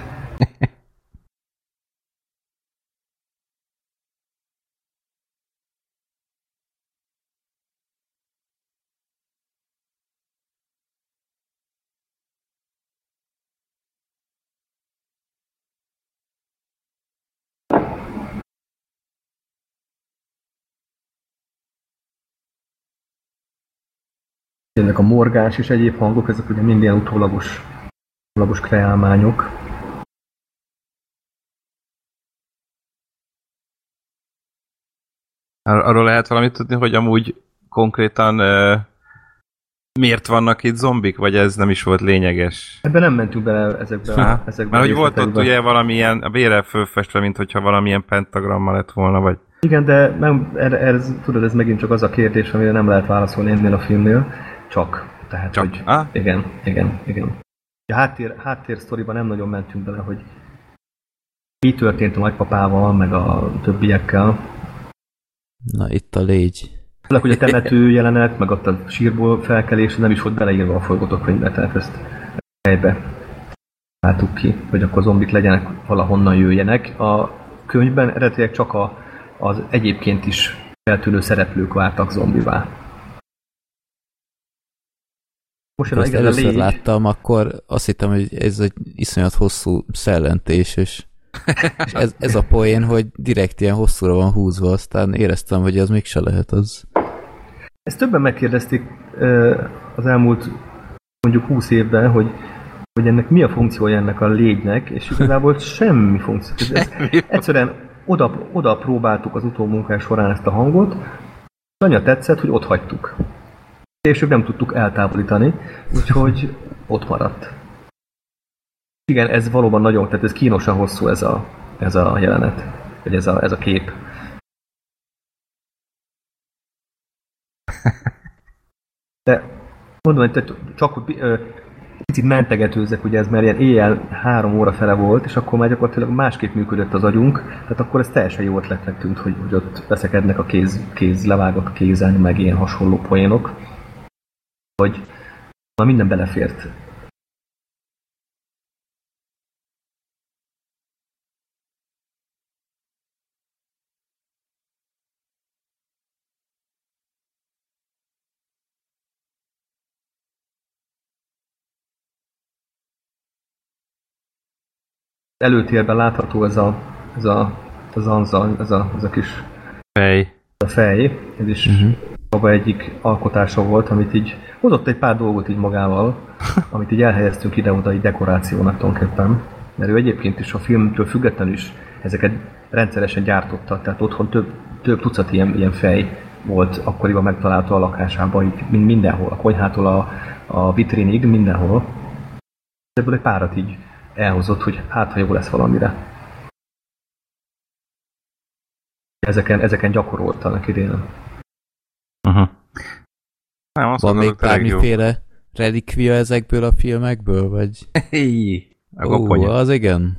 Ezek a morgás és egyéb hangok, ezek ugye mind ilyen utólagos, utólagos kreálmányok. Ar- arról lehet valamit tudni, hogy amúgy konkrétan uh, miért vannak itt zombik, vagy ez nem is volt lényeges? Ebben nem mentünk bele ezekbe a ezekbe. Mert hogy volt ott ugye valamilyen, a vére fölfestve, mint hogyha valamilyen pentagramma lett volna, vagy... Igen, de nem, erre, erre, tudod, ez megint csak az a kérdés, amire nem lehet válaszolni ennél a filmnél. Csak. Tehát, Csak. hogy... Ah? Igen, igen, igen. A háttér, háttér sztoriban nem nagyon mentünk bele, hogy mi történt a nagypapával, meg a többiekkel. Na, itt a légy. Főleg, hogy a temető jelenet, meg ott a sírból felkelés, nem is volt beleírva a forgatókönyvbe, tehát ezt helybe láttuk ki, hogy akkor zombik legyenek, valahonnan jöjjenek. A könyvben eredetileg csak a, az egyébként is feltűnő szereplők váltak zombivá. Most azt először láttam, akkor azt hittem, hogy ez egy iszonyat hosszú szellentés, és, és ez, ez a poén, hogy direkt ilyen hosszúra van húzva, aztán éreztem, hogy ez mégse lehet az. Ezt többen megkérdezték az elmúlt mondjuk húsz évben, hogy, hogy ennek mi a funkciója ennek a légynek, és igazából semmi funkció. Ez, ez, egyszerűen oda, oda próbáltuk az utómunkás során ezt a hangot, és anya tetszett, hogy ott hagytuk. Később nem tudtuk eltávolítani, úgyhogy ott maradt. Igen, ez valóban nagyon, tehát ez kínosan hosszú ez a, ez a jelenet, vagy ez a, ez a kép. De mondom, hogy csak hogy picit mentegetőzek, ugye ez már ilyen éjjel három óra fele volt, és akkor már gyakorlatilag másképp működött az agyunk, tehát akkor ez teljesen jó ötletnek tűnt, hogy, hogy ott veszekednek a kéz, kéz levágott kézen, meg ilyen hasonló poénok. Hogy már minden belefért. Előtérben látható ez a, ez a, az anza, ez a, ez a kis fej. A fej, ez is uh-huh. Maga egyik alkotása volt, amit így hozott egy pár dolgot így magával, amit így elhelyeztünk ide-oda így dekorációnak tulajdonképpen. Mert ő egyébként is a filmtől függetlenül is ezeket rendszeresen gyártotta, tehát otthon több, több tucat ilyen, ilyen fej volt akkoriban megtalálható a lakásában, így mindenhol, a konyhától a, a vitrinig, mindenhol. Ebből egy párat így elhozott, hogy hát, ha jó lesz valamire. Ezeken, ezeken gyakoroltanak idén. Uh-huh. Nem, van még bármiféle relikvia ezekből a filmekből, vagy? Ó, az igen.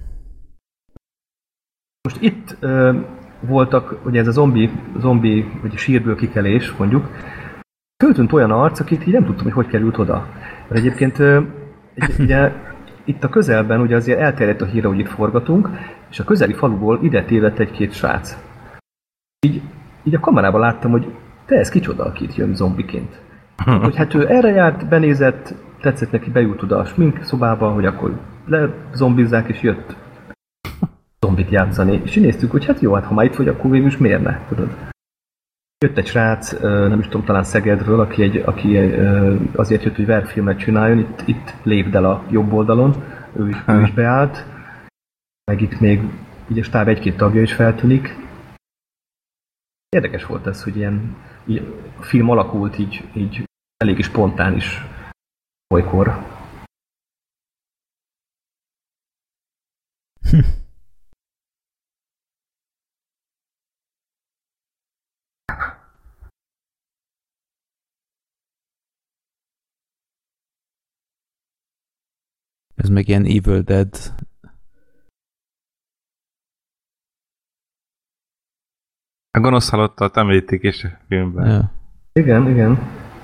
Most itt ö, voltak, ugye ez a zombi, zombi vagy a sírből kikelés, mondjuk, föltűnt olyan arc, akit így nem tudtam, hogy hogy került oda. Mert egyébként ö, egy, ugye itt a közelben ugye azért elterjedt a híre, hogy itt forgatunk, és a közeli faluból ide tévedt egy-két srác. Így, így a kamerában láttam, hogy te ez kicsoda, aki itt jön zombiként. Hogy hát ő erre járt, benézett, tetszett neki, bejut oda a smink szobába, hogy akkor lezombizzák, és jött zombit játszani. És így néztük, hogy hát jó, hát ha már itt vagy, akkor végül is miért ne, tudod. Jött egy srác, nem is tudom, talán Szegedről, aki, egy, aki azért jött, hogy verfilmet csináljon, itt, itt lépd el a jobb oldalon, ő is, ő is beállt, meg itt még így a stáb egy-két tagja is feltűnik. Érdekes volt ez, hogy ilyen így, a film alakult így, így elég spontán is olykor. Ez meg ilyen Evil Dead. A gonosz halottat említik is a filmben. Ja. Igen, igen.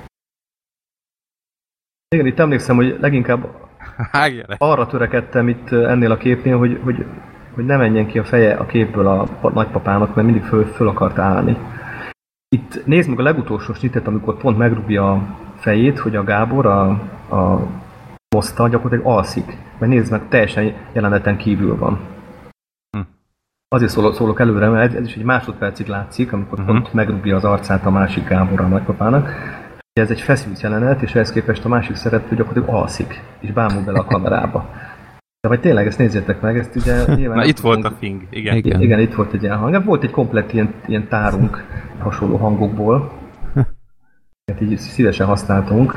Igen, itt emlékszem, hogy leginkább arra törekedtem itt ennél a képnél, hogy, hogy, hogy ne menjen ki a feje a képből a nagypapának, mert mindig föl, föl akart állni. Itt nézd meg a legutolsó snitet, amikor pont megrúgja a fejét, hogy a Gábor, a, a Moszta gyakorlatilag alszik. Mert nézd meg, teljesen jeleneten kívül van. Hm. Azért szólok, szólok előre, mert ez is egy másodpercig látszik, amikor uh-huh. pont megrúgja az arcát a másik Gábor, a nagypapának. Ez egy feszült jelenet, és ehhez képest a másik szereplő gyakorlatilag alszik, és bámul bele a kamerába. De vagy tényleg, ezt nézzétek meg, ezt ugye nyilván... Na itt volt a fing, igen. igen. Igen, itt volt egy ilyen hang. Volt egy komplett ilyen, ilyen tárunk hasonló hangokból. Hát így szívesen használtunk.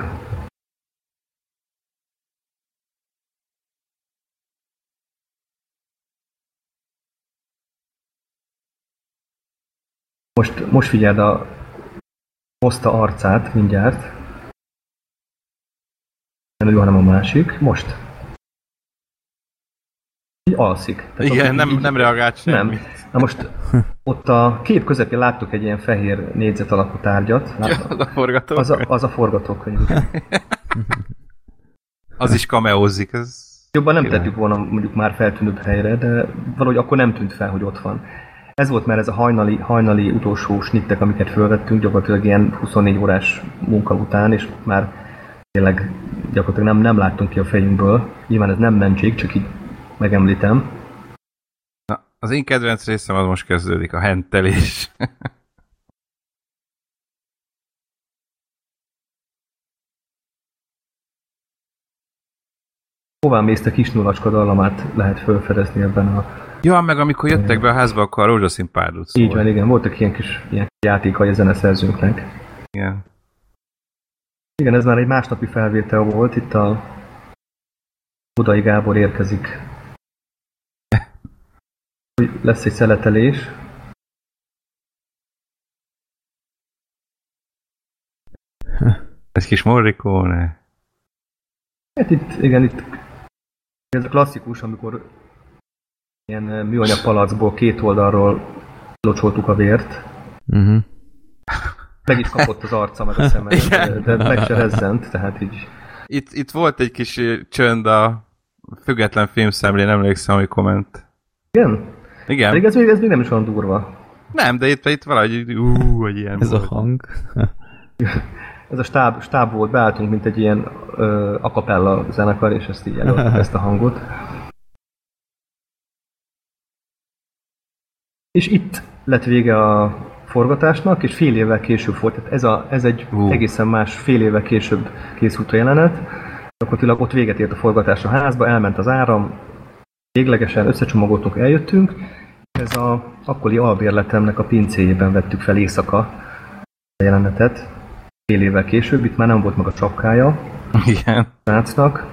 Most, most figyeld a Moszta arcát mindjárt. Nem ő, hanem a másik. Most. Így alszik. Tehát igen, nem, így, nem reagált semmit. Nem. Na most ott a kép közepén láttuk egy ilyen fehér négyzet alakú tárgyat. Ja, az a forgatókönyv. Az a, az a forgatókönyv. Az is kameózik. Ez jobban nem tettük volna mondjuk már feltűnőbb helyre, de valahogy akkor nem tűnt fel, hogy ott van. Ez volt már ez a hajnali, hajnali utolsó snittek, amiket fölvettünk, gyakorlatilag ilyen huszonnégy órás munka után, és már tényleg gyakorlatilag nem, nem láttunk ki a fejünkből. Nyilván ez nem mentség, csak így megemlítem. Na, az én kedvenc részem az most kezdődik, a hentelés. Hová mész, te kis nullacska dallamát lehet felfedezni ebben a... Ja, meg amikor jöttek be a házba, akkor a rózsaszín párduc szól. Így van, igen, voltak ilyen kis ilyen játékai a zeneszerzőnknek. Igen. Igen, ez már egy másnapi felvétel volt, itt a Budai Gábor érkezik. Lesz egy szeletelés. Ez kis Morricone. Hát itt, igen, itt ez a klasszikus, amikor ilyen műanyag palacból két oldalról locsoltuk a vért. Uh-huh. Meg is kapott az arca, meg a szeme, de, de meg se rezzent, tehát így... Itt, itt volt egy kis csönd a független filmszemlén, emlékszem, hogy komment. Igen? Igen. Pedig ez még, ez még nem is olyan durva. Nem, de itt, itt valahogy úúúú, hogy ilyen ez volt. A hang. Ez a stáb, stáb volt, beálltunk, mint egy ilyen ö, a cappella zenekar, és ezt így előadtuk ezt a hangot. És itt lett vége a forgatásnak, és fél évvel később volt. Tehát ez, a, ez egy uh. egészen más fél évvel később készült a jelenet. Gyakorlatilag ott véget ért a forgatás a házba, elment az áram, véglegesen összecsomagoltunk, eljöttünk. Ez a akkori albérletemnek a pincéjében vettük fel éjszaka a jelenetet. Fél évvel később, itt már nem volt meg a csapkája. Igen. Rácnak.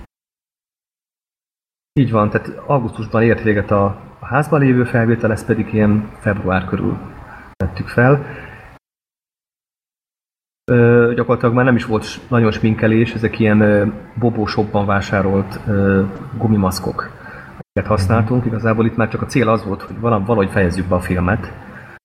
Így van, tehát augusztusban ért véget a, a házban lévő felvétel, ez pedig ilyen február körül vettük fel. Ö, gyakorlatilag már nem is volt nagyon sminkelés, ezek ilyen ö, bobóshopban vásárolt ö, gumimaszkok, amiket használtunk. Igazából itt már csak a cél az volt, hogy valahogy fejezzük be a filmet.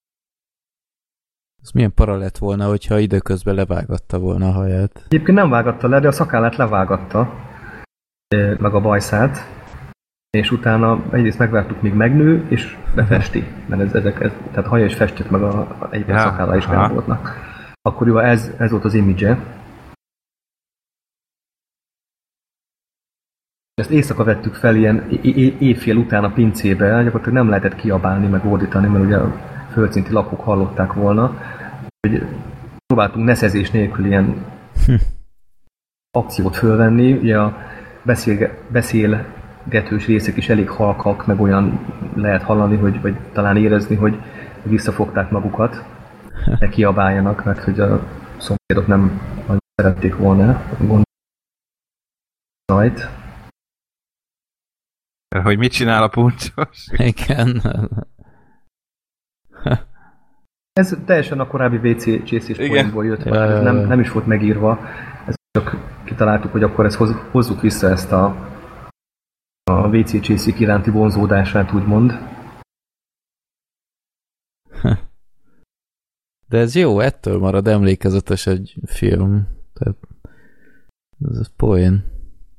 Ez milyen para lett volna, hogyha időközben levágatta volna a haját? Egyébként nem vágatta le, de a szakállát levágatta. meg a bajszát, és utána egyrészt megvártuk, míg megnő, és befesti. Mert ez, ezek, ez, tehát haja is festett meg a, a egyben ja, szakállá is Gábornak. Akkoriban ez, ez volt az image-e. Ezt éjszaka vettük fel ilyen éjfél után a pincébe, gyakorlatilag nem lehetett kiabálni, meg ordítani, mert ugye a földszinti lakók hallották volna. Hogy próbáltunk neszezés nélkül ilyen akciót fölvenni. Ugye a beszélge, beszélgetős részek is elég halkak, meg olyan lehet hallani, hogy, vagy talán érezni, hogy visszafogták magukat, de kiabáljanak, mert hogy a szomszédok nem szerették volna gondolni. Hogy mit csinál a puncsos? Igen. Ez teljesen a korábbi vé cé csészés poénból jött, ja, ez nem, nem is volt megírva. Ezt csak kitaláltuk, hogy akkor ezt hozzuk vissza ezt a, a vé cé csészék iránti vonzódását, úgymond. De ez jó, ettől marad emlékezetes egy film. Tehát ez a poén.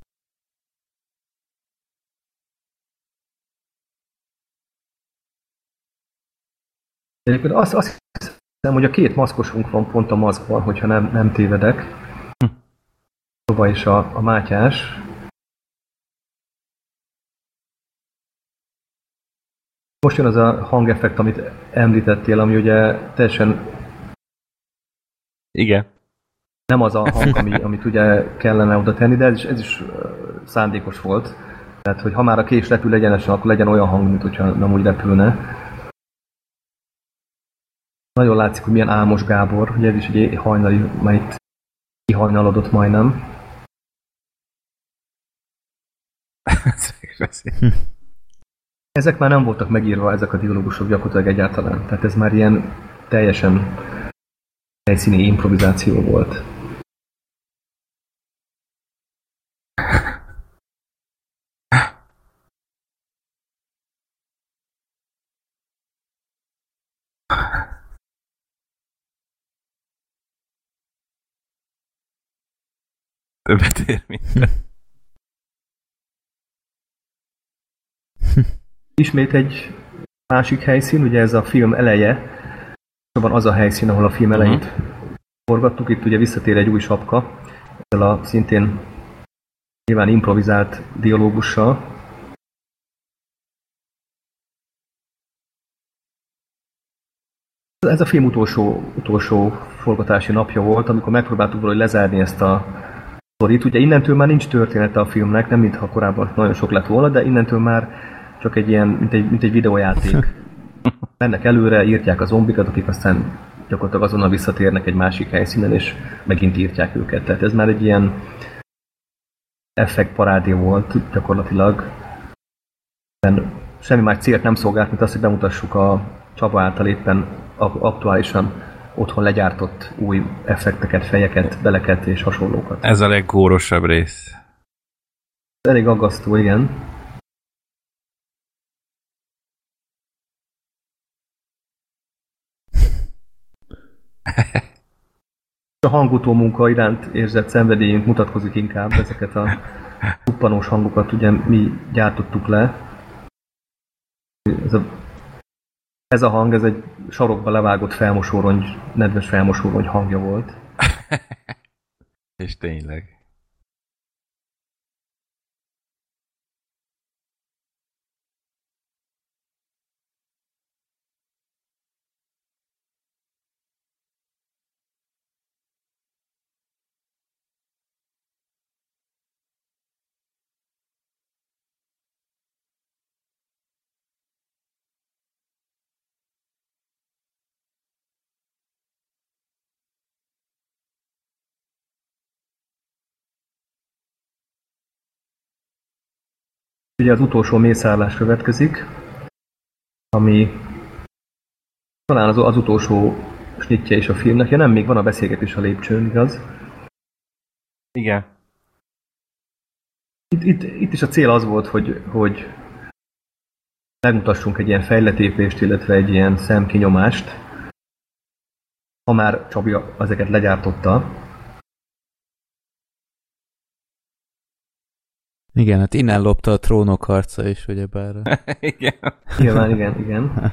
Egyébként azt, azt hiszem, hogy a két maszkosunk van pont a maszkban, hogyha nem, nem tévedek. Hm. És a, a Mátyás. Most jön az a hangeffekt, amit említettél, ami ugye teljesen... Igen. Nem az a hang, ami, amit ugye kellene oda tenni, de ez is, ez is szándékos volt. Tehát, hogy ha már a kés repül egyenesen, akkor legyen olyan hang, mint hogyha nem úgy repülne. Nagyon látszik, hogy milyen álmos Gábor, ugye ez is egy hajnali, már itt kihajnalodott majdnem. Ezek már nem voltak megírva, ezek a dialógusok gyakorlatilag egyáltalán. Tehát ez már ilyen teljesen helyszíni improvizáció volt. Többet ér minden. Ismét egy másik helyszín, ugye ez a film eleje, van az a helyszín, ahol a film elejét uh-huh. forgattuk, itt ugye visszatér egy új sapka, ezzel a szintén nyilván improvizált dialógussal. Ez a film utolsó, utolsó forgatási napja volt, amikor megpróbáltuk valahogy lezárni ezt a sztorit. Ugye innentől már nincs története a filmnek, nem mintha korábban nagyon sok lett volna, de innentől már csak egy ilyen, mint egy, mint egy videójáték. Mennek előre, írtják a zombikat, akik aztán gyakorlatilag azonnal visszatérnek egy másik helyszínen, és megint írtják őket. Tehát ez már egy ilyen effektparádé volt gyakorlatilag. Semmi más célt nem szolgált, mint azt, hogy bemutassuk a Csaba által éppen aktuálisan otthon legyártott új effekteket, fejeket, beleket és hasonlókat. Ez a leggórosabb rész. Elég aggasztó, igen. A hangutó munka iránt érzett szenvedélyünk mutatkozik inkább, ezeket a tuppanós hangokat ugye mi gyártottuk le. Ez a, ez a hang, ez egy sarokba levágott felmosórongy, nedves felmosórongy hangja volt. És tényleg. Ugye az utolsó mészárlás következik, ami talán az, az utolsó snitje is a filmnek. Ja nem, még van a beszélgetés a lépcsőn, igaz? Igen. Itt, itt, itt is a cél az volt, hogy, hogy megmutassunk egy ilyen fejletépést, illetve egy ilyen szemkinyomást, ha már Csabi ezeket legyártotta. Igen, hát innen lopta a Trónok harca is, ugyebár. Igen. Nyilván, igen, igen.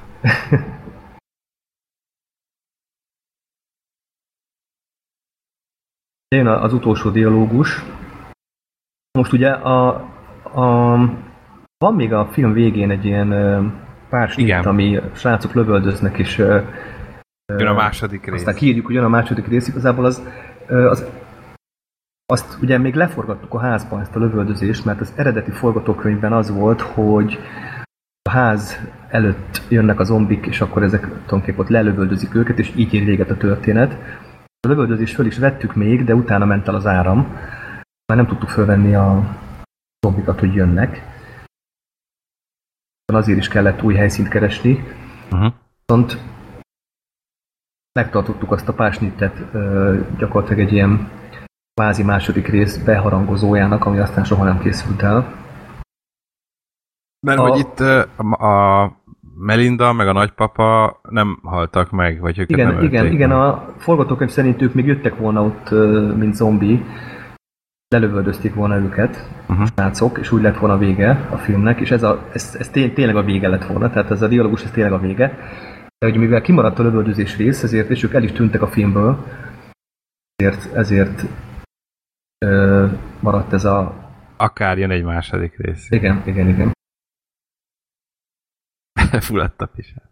Jön az utolsó dialógus. Most ugye a, a, van még a film végén egy ilyen pár snitt, ami srácok lövöldöznek, és jön a második rész. Aztán kiírjuk, hogy jön a második rész. Igazából az, az azt ugye még leforgattuk a házban, ezt a lövöldözést, mert az eredeti forgatókönyvben az volt, hogy a ház előtt jönnek a zombik, és akkor ezek tulajdonképpen ott lelövöldözik őket, és így ér véget a történet. A lövöldözést föl is vettük még, de utána ment el az áram. Már nem tudtuk fölvenni a zombikat, hogy jönnek. Azért is kellett új helyszínt keresni. Uh-huh. Viszont megtartottuk azt a pásnittet gyakorlatilag egy ilyen kvázi második rész beharangozójának, ami aztán soha nem készült el. Mert a... hogy itt a Melinda meg a nagypapa nem haltak meg, vagy őket igen, nem igen, ölték igen, meg. A forgatókönyv szerint ők még jöttek volna ott, mint zombi, lelövöldözték volna őket, uh-huh. srácok, és úgy lett volna vége a filmnek, és ez, a, ez, ez tény, tényleg a vége lett volna, tehát ez a dialógus, ez tényleg a vége. De hogy mivel kimaradt a lövöldözés rész, ezért, és ők el is tűntek a filmből, ezért, ezért ö, maradt ez a... Akár jön egy második rész. Igen, igen, igen. Fulladt a pisát.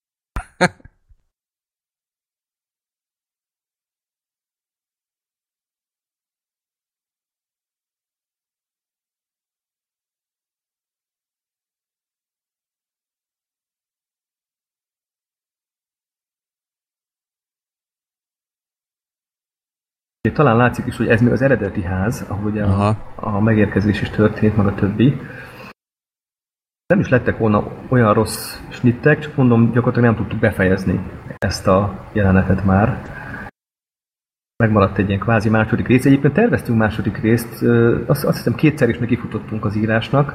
Talán látszik is, hogy ez még az eredeti ház, ahogy a, a megérkezés is történt, meg a többi. Nem is lettek volna olyan rossz snittek, csak mondom, gyakorlatilag nem tudtuk befejezni ezt a jelenetet már. Megmaradt egy ilyen kvázi második rész. Egyébként terveztünk második részt, azt, azt hiszem kétszer is nekifutottunk az írásnak.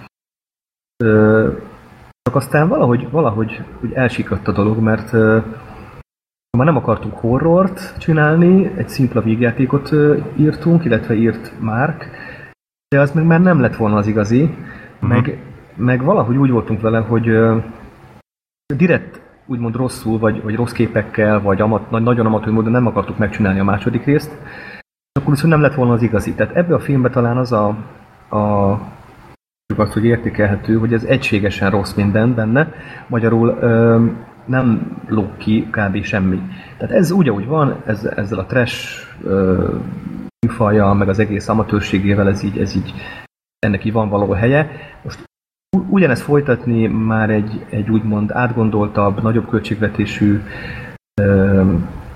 Csak aztán valahogy, valahogy úgy elsiklott a dolog, mert már nem akartunk horrort csinálni, egy szimpla vígjátékot írtunk, illetve írt Mark, de az meg már nem lett volna az igazi, uh-huh. meg, meg valahogy úgy voltunk vele, hogy uh, direkt úgymond rosszul, vagy, vagy rossz képekkel, vagy amat, nagyon amatőr módon nem akartuk megcsinálni a második részt, és akkor viszont nem lett volna az igazi. Tehát ebbe a filmbe talán az a, a azt, hogy értékelhető, hogy ez egységesen rossz minden benne, magyarul uh, nem lóg ki kb. Semmi. Tehát ez úgy, ahogy van, ez, ezzel a trash műfajjal, meg az egész amatőrségével, ez így, ez így, ennek így van való helye. Most ugyanezt folytatni már egy, egy úgymond átgondoltabb, nagyobb költségvetésű ö,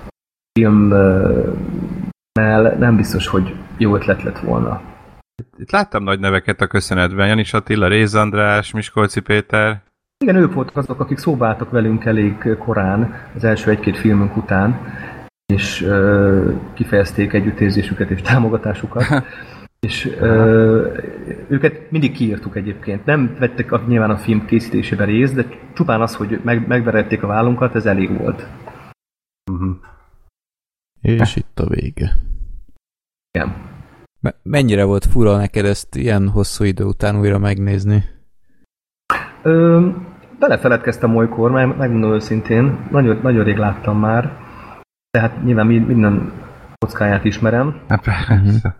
filmmel nem biztos, hogy jó ötlet lett volna. Itt láttam nagy neveket a köszönetben. Janis Attila, Réz András, Miskolci Péter. Igen, ők voltak azok, akik szóba álltak velünk elég korán, az első egy-két filmünk után, és ö, kifejezték együttérzésüket és támogatásukat. És ö, őket mindig kiírtuk egyébként. Nem vettek a, nyilván a film készítésében részt, de csupán az, hogy meg, megverették a vállunkat, ez elég volt. Uh-huh. És itt a vége. Igen. Mennyire volt fura neked ezt ilyen hosszú idő után újra megnézni? Ö, belefeledkeztem olykor, megmondom őszintén, nagyon, nagyon rég láttam már, tehát nyilván minden kockáját ismerem. Persze.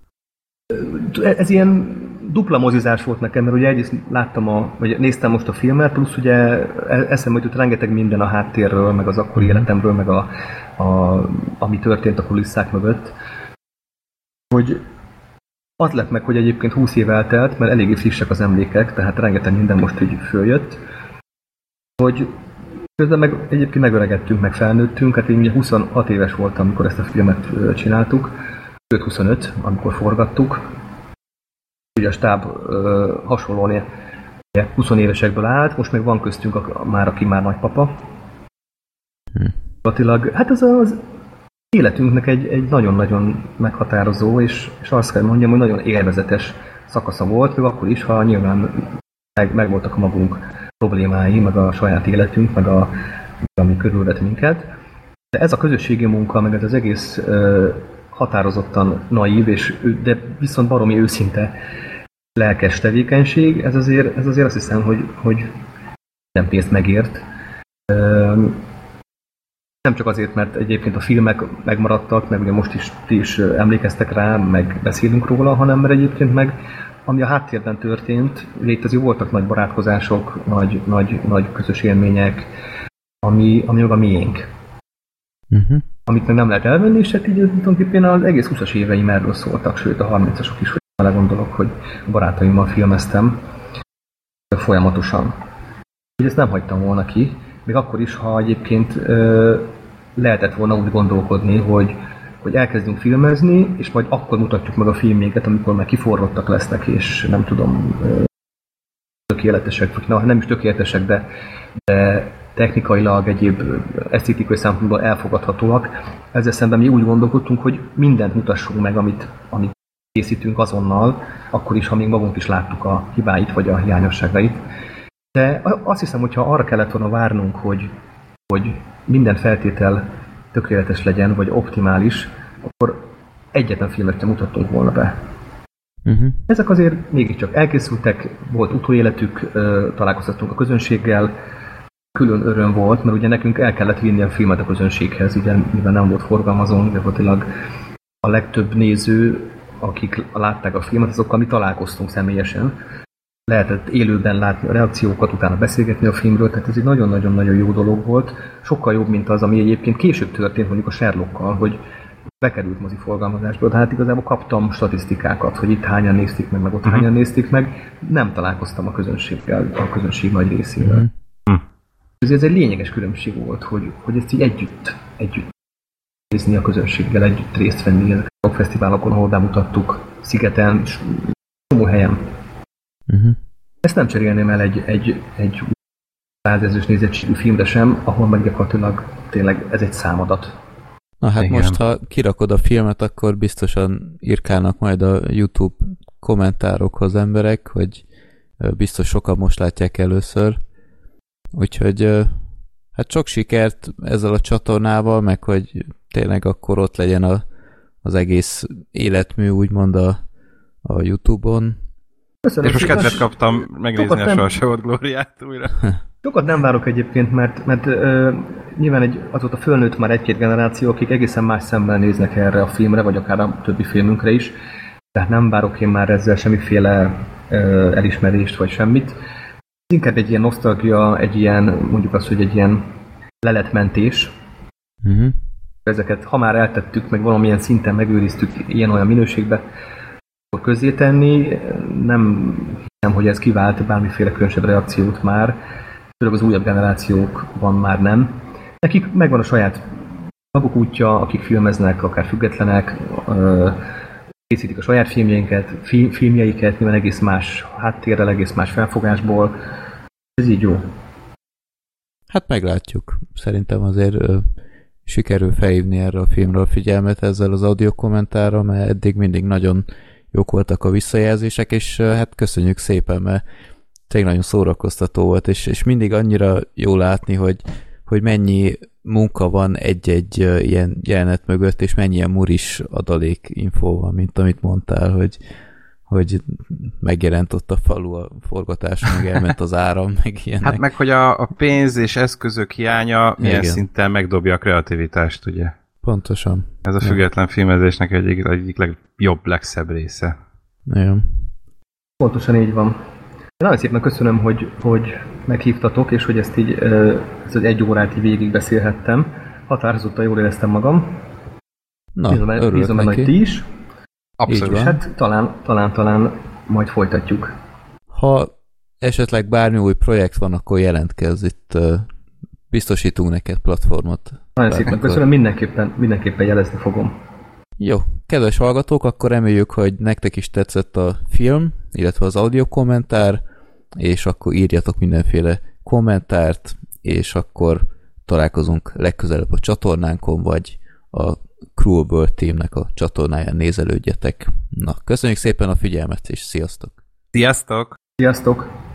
Ez ilyen dupla mozizás volt nekem, mert ugye egyrészt láttam, a, vagy néztem most a filmet, plusz ugye eszembe jutott rengeteg minden a háttérről, meg az akkori életemről, meg a, a, ami történt a kulisszák mögött. Hogy az lett meg, hogy egyébként húsz év eltelt, mert eléggé frissek az emlékek, tehát rengeteg minden most így följött, hogy közben meg egyébként megöregettünk, meg felnőttünk, hát én ugye huszonhat éves voltam, amikor ezt a filmet csináltuk, sőt huszonöt, amikor forgattuk. Ugye a stáb ö, hasonlóan húsz évesekből állt, most meg van köztünk a, már, aki már nagypapa. Hm. Hát ez az életünknek egy, egy nagyon-nagyon meghatározó, és, és azt kell mondjam, hogy nagyon élvezetes szakasza volt, még akkor is, ha nyilván meg, meg voltak a magunk problémái, meg a saját életünk, meg a, ami körülvett minket. De ez a közösségi munka, meg ez az egész uh, határozottan naív, és, de viszont baromi őszinte lelkes tevékenység, ez azért, ez azért azt hiszem, hogy, hogy nem pénzt megért. Nem csak azért, mert egyébként a filmek megmaradtak, meg ugye most is ti is emlékeztek rá, meg beszélünk róla, hanem mert egyébként meg ami a háttérben történt, létező voltak nagy barátkozások, nagy, nagy, nagy közös élmények, ami, ami meg a miénk. Uh-huh. Amit meg nem lehet elvenni, és hát így tulajdonképpen az egész húszas éveim erről szóltak, sőt a harmincasok is, hogy belegondolok, hogy a barátaimmal filmeztem folyamatosan. Úgyhogy ezt nem hagytam volna ki, még akkor is, ha egyébként ö, lehetett volna úgy gondolkodni, hogy, hogy elkezdünk filmezni, és majd akkor mutatjuk meg a filmjéket, amikor már kiforrottak lesznek, és nem tudom, ö, tökéletesek, vagy na, nem is tökéletesek, de, de technikailag, egyéb esztétikai szempontból elfogadhatóak. Ezzel szemben mi úgy gondolkodtunk, hogy mindent mutassunk meg, amit, amit készítünk azonnal, akkor is, ha még magunk is láttuk a hibáit, vagy a hiányosságait. De azt hiszem, hogyha arra kellett volna várnunk, hogy, hogy minden feltétel tökéletes legyen, vagy optimális, akkor egyetlen filmet sem mutattunk volna be. Uh-huh. Ezek azért mégiscsak elkészültek, volt utóéletük, találkoztattunk a közönséggel, külön öröm volt, mert ugye nekünk el kellett vinni a filmet a közönséghez, ugye mivel nem volt forgalmazón, gyakorlatilag a legtöbb néző, akik látták a filmet, azokkal mi találkoztunk személyesen. Lehetett élőben látni a reakciókat, utána beszélgetni a filmről, tehát ez egy nagyon-nagyon-nagyon jó dolog volt. Sokkal jobb, mint az, ami egyébként később történt mondjuk a Sherlockkal, hogy bekerült mozi forgalmazásba, de hát igazából kaptam statisztikákat, hogy itt hányan nézték meg, meg ott uh-huh. hányan nézték meg. Nem találkoztam a közönséggel, a közönség nagy részével. Uh-huh. Ez egy lényeges különbség volt, hogy, hogy ezt így együtt, együtt nézni a közönséggel, együtt részt venni ezek a fesztiválokon, ahol bemutattuk Szigeten, csomó helyen. Uh-huh. Ezt nem cserélném el egy, egy, egy százezres nézettségű filmre sem, ahol meg gyakorlatilag tényleg ez egy számadat. Na hát igen. Most, ha kirakod a filmet, akkor biztosan írkálnak majd a YouTube kommentárokhoz emberek, hogy biztos sokan most látják először. Úgyhogy hát sok sikert ezzel a csatornával, meg hogy tényleg akkor ott legyen a, az egész életmű, úgymond a, a YouTube-on. Köszönöm, és most kedvet kaptam megnézni a Sorsavott Glóriát újra. Sokat nem várok egyébként, mert, mert uh, nyilván egy, azóta fölnőtt már egy-két generáció, akik egészen más szemmel néznek erre a filmre, vagy akár a többi filmünkre is. Tehát nem várok én már ezzel semmiféle uh, elismerést, vagy semmit. Inkább egy ilyen nosztalgia, egy ilyen, mondjuk azt, hogy egy ilyen leletmentés. Uh-huh. Ezeket, ha már eltettük, meg valamilyen szinten megőriztük ilyen-olyan minőségbe, akkor közzétenni, nem hiszem, hogy ez kivált bármiféle különösebb reakciót már, főleg az újabb generációkban már nem. Nekik megvan a saját maguk útja, akik filmeznek, akár függetlenek, készítik a saját filmjeinket, film, filmjeiket, nyilván egész más háttérrel, egész más felfogásból. Ez így jó. Hát meglátjuk. Szerintem azért ö, sikerül felhívni erre a filmre a figyelmet ezzel az audio kommentárral, mert eddig mindig nagyon jók voltak a visszajelzések, és ö, hát köszönjük szépen, mert tényleg nagyon szórakoztató volt, és, és mindig annyira jó látni, hogy, hogy mennyi munka van egy-egy uh, ilyen jelenet mögött, és mennyi ilyen muris adalék infó van, mint amit mondtál, hogy, hogy megjelent ott a falu a forgatáson, meg elment az áram, meg ilyenek. Hát meg, hogy a, a pénz és eszközök hiánya milyen igen. szinten megdobja a kreativitást, ugye? Pontosan. Ez a független ja. filmezésnek egyik, egyik legjobb, legszebb része. Igen. Pontosan így van. Nagyon szépen köszönöm, hogy, hogy meghívtatok, és hogy ezt így ezt az egy órát így végig beszélhettem. Határozottan jól éreztem magam. Na, bízom, örülök bízom neki. Hogy ti is. Abszolút. És hát talán, talán, talán majd folytatjuk. Ha esetleg bármi új projekt van, akkor jelentkezz, itt uh, biztosítunk neked platformot. Nagyon szépen köszönöm, mindenképpen, mindenképpen jelezni fogom. Jó, kedves hallgatók, akkor reméljük, hogy nektek is tetszett a film, illetve az audio kommentár, és akkor írjatok mindenféle kommentárt, és akkor találkozunk legközelebb a csatornánkon, vagy a Cruel World Teamnek a csatornáján nézelődjetek. Na, köszönjük szépen a figyelmet, és sziasztok! Sziasztok! Sziasztok!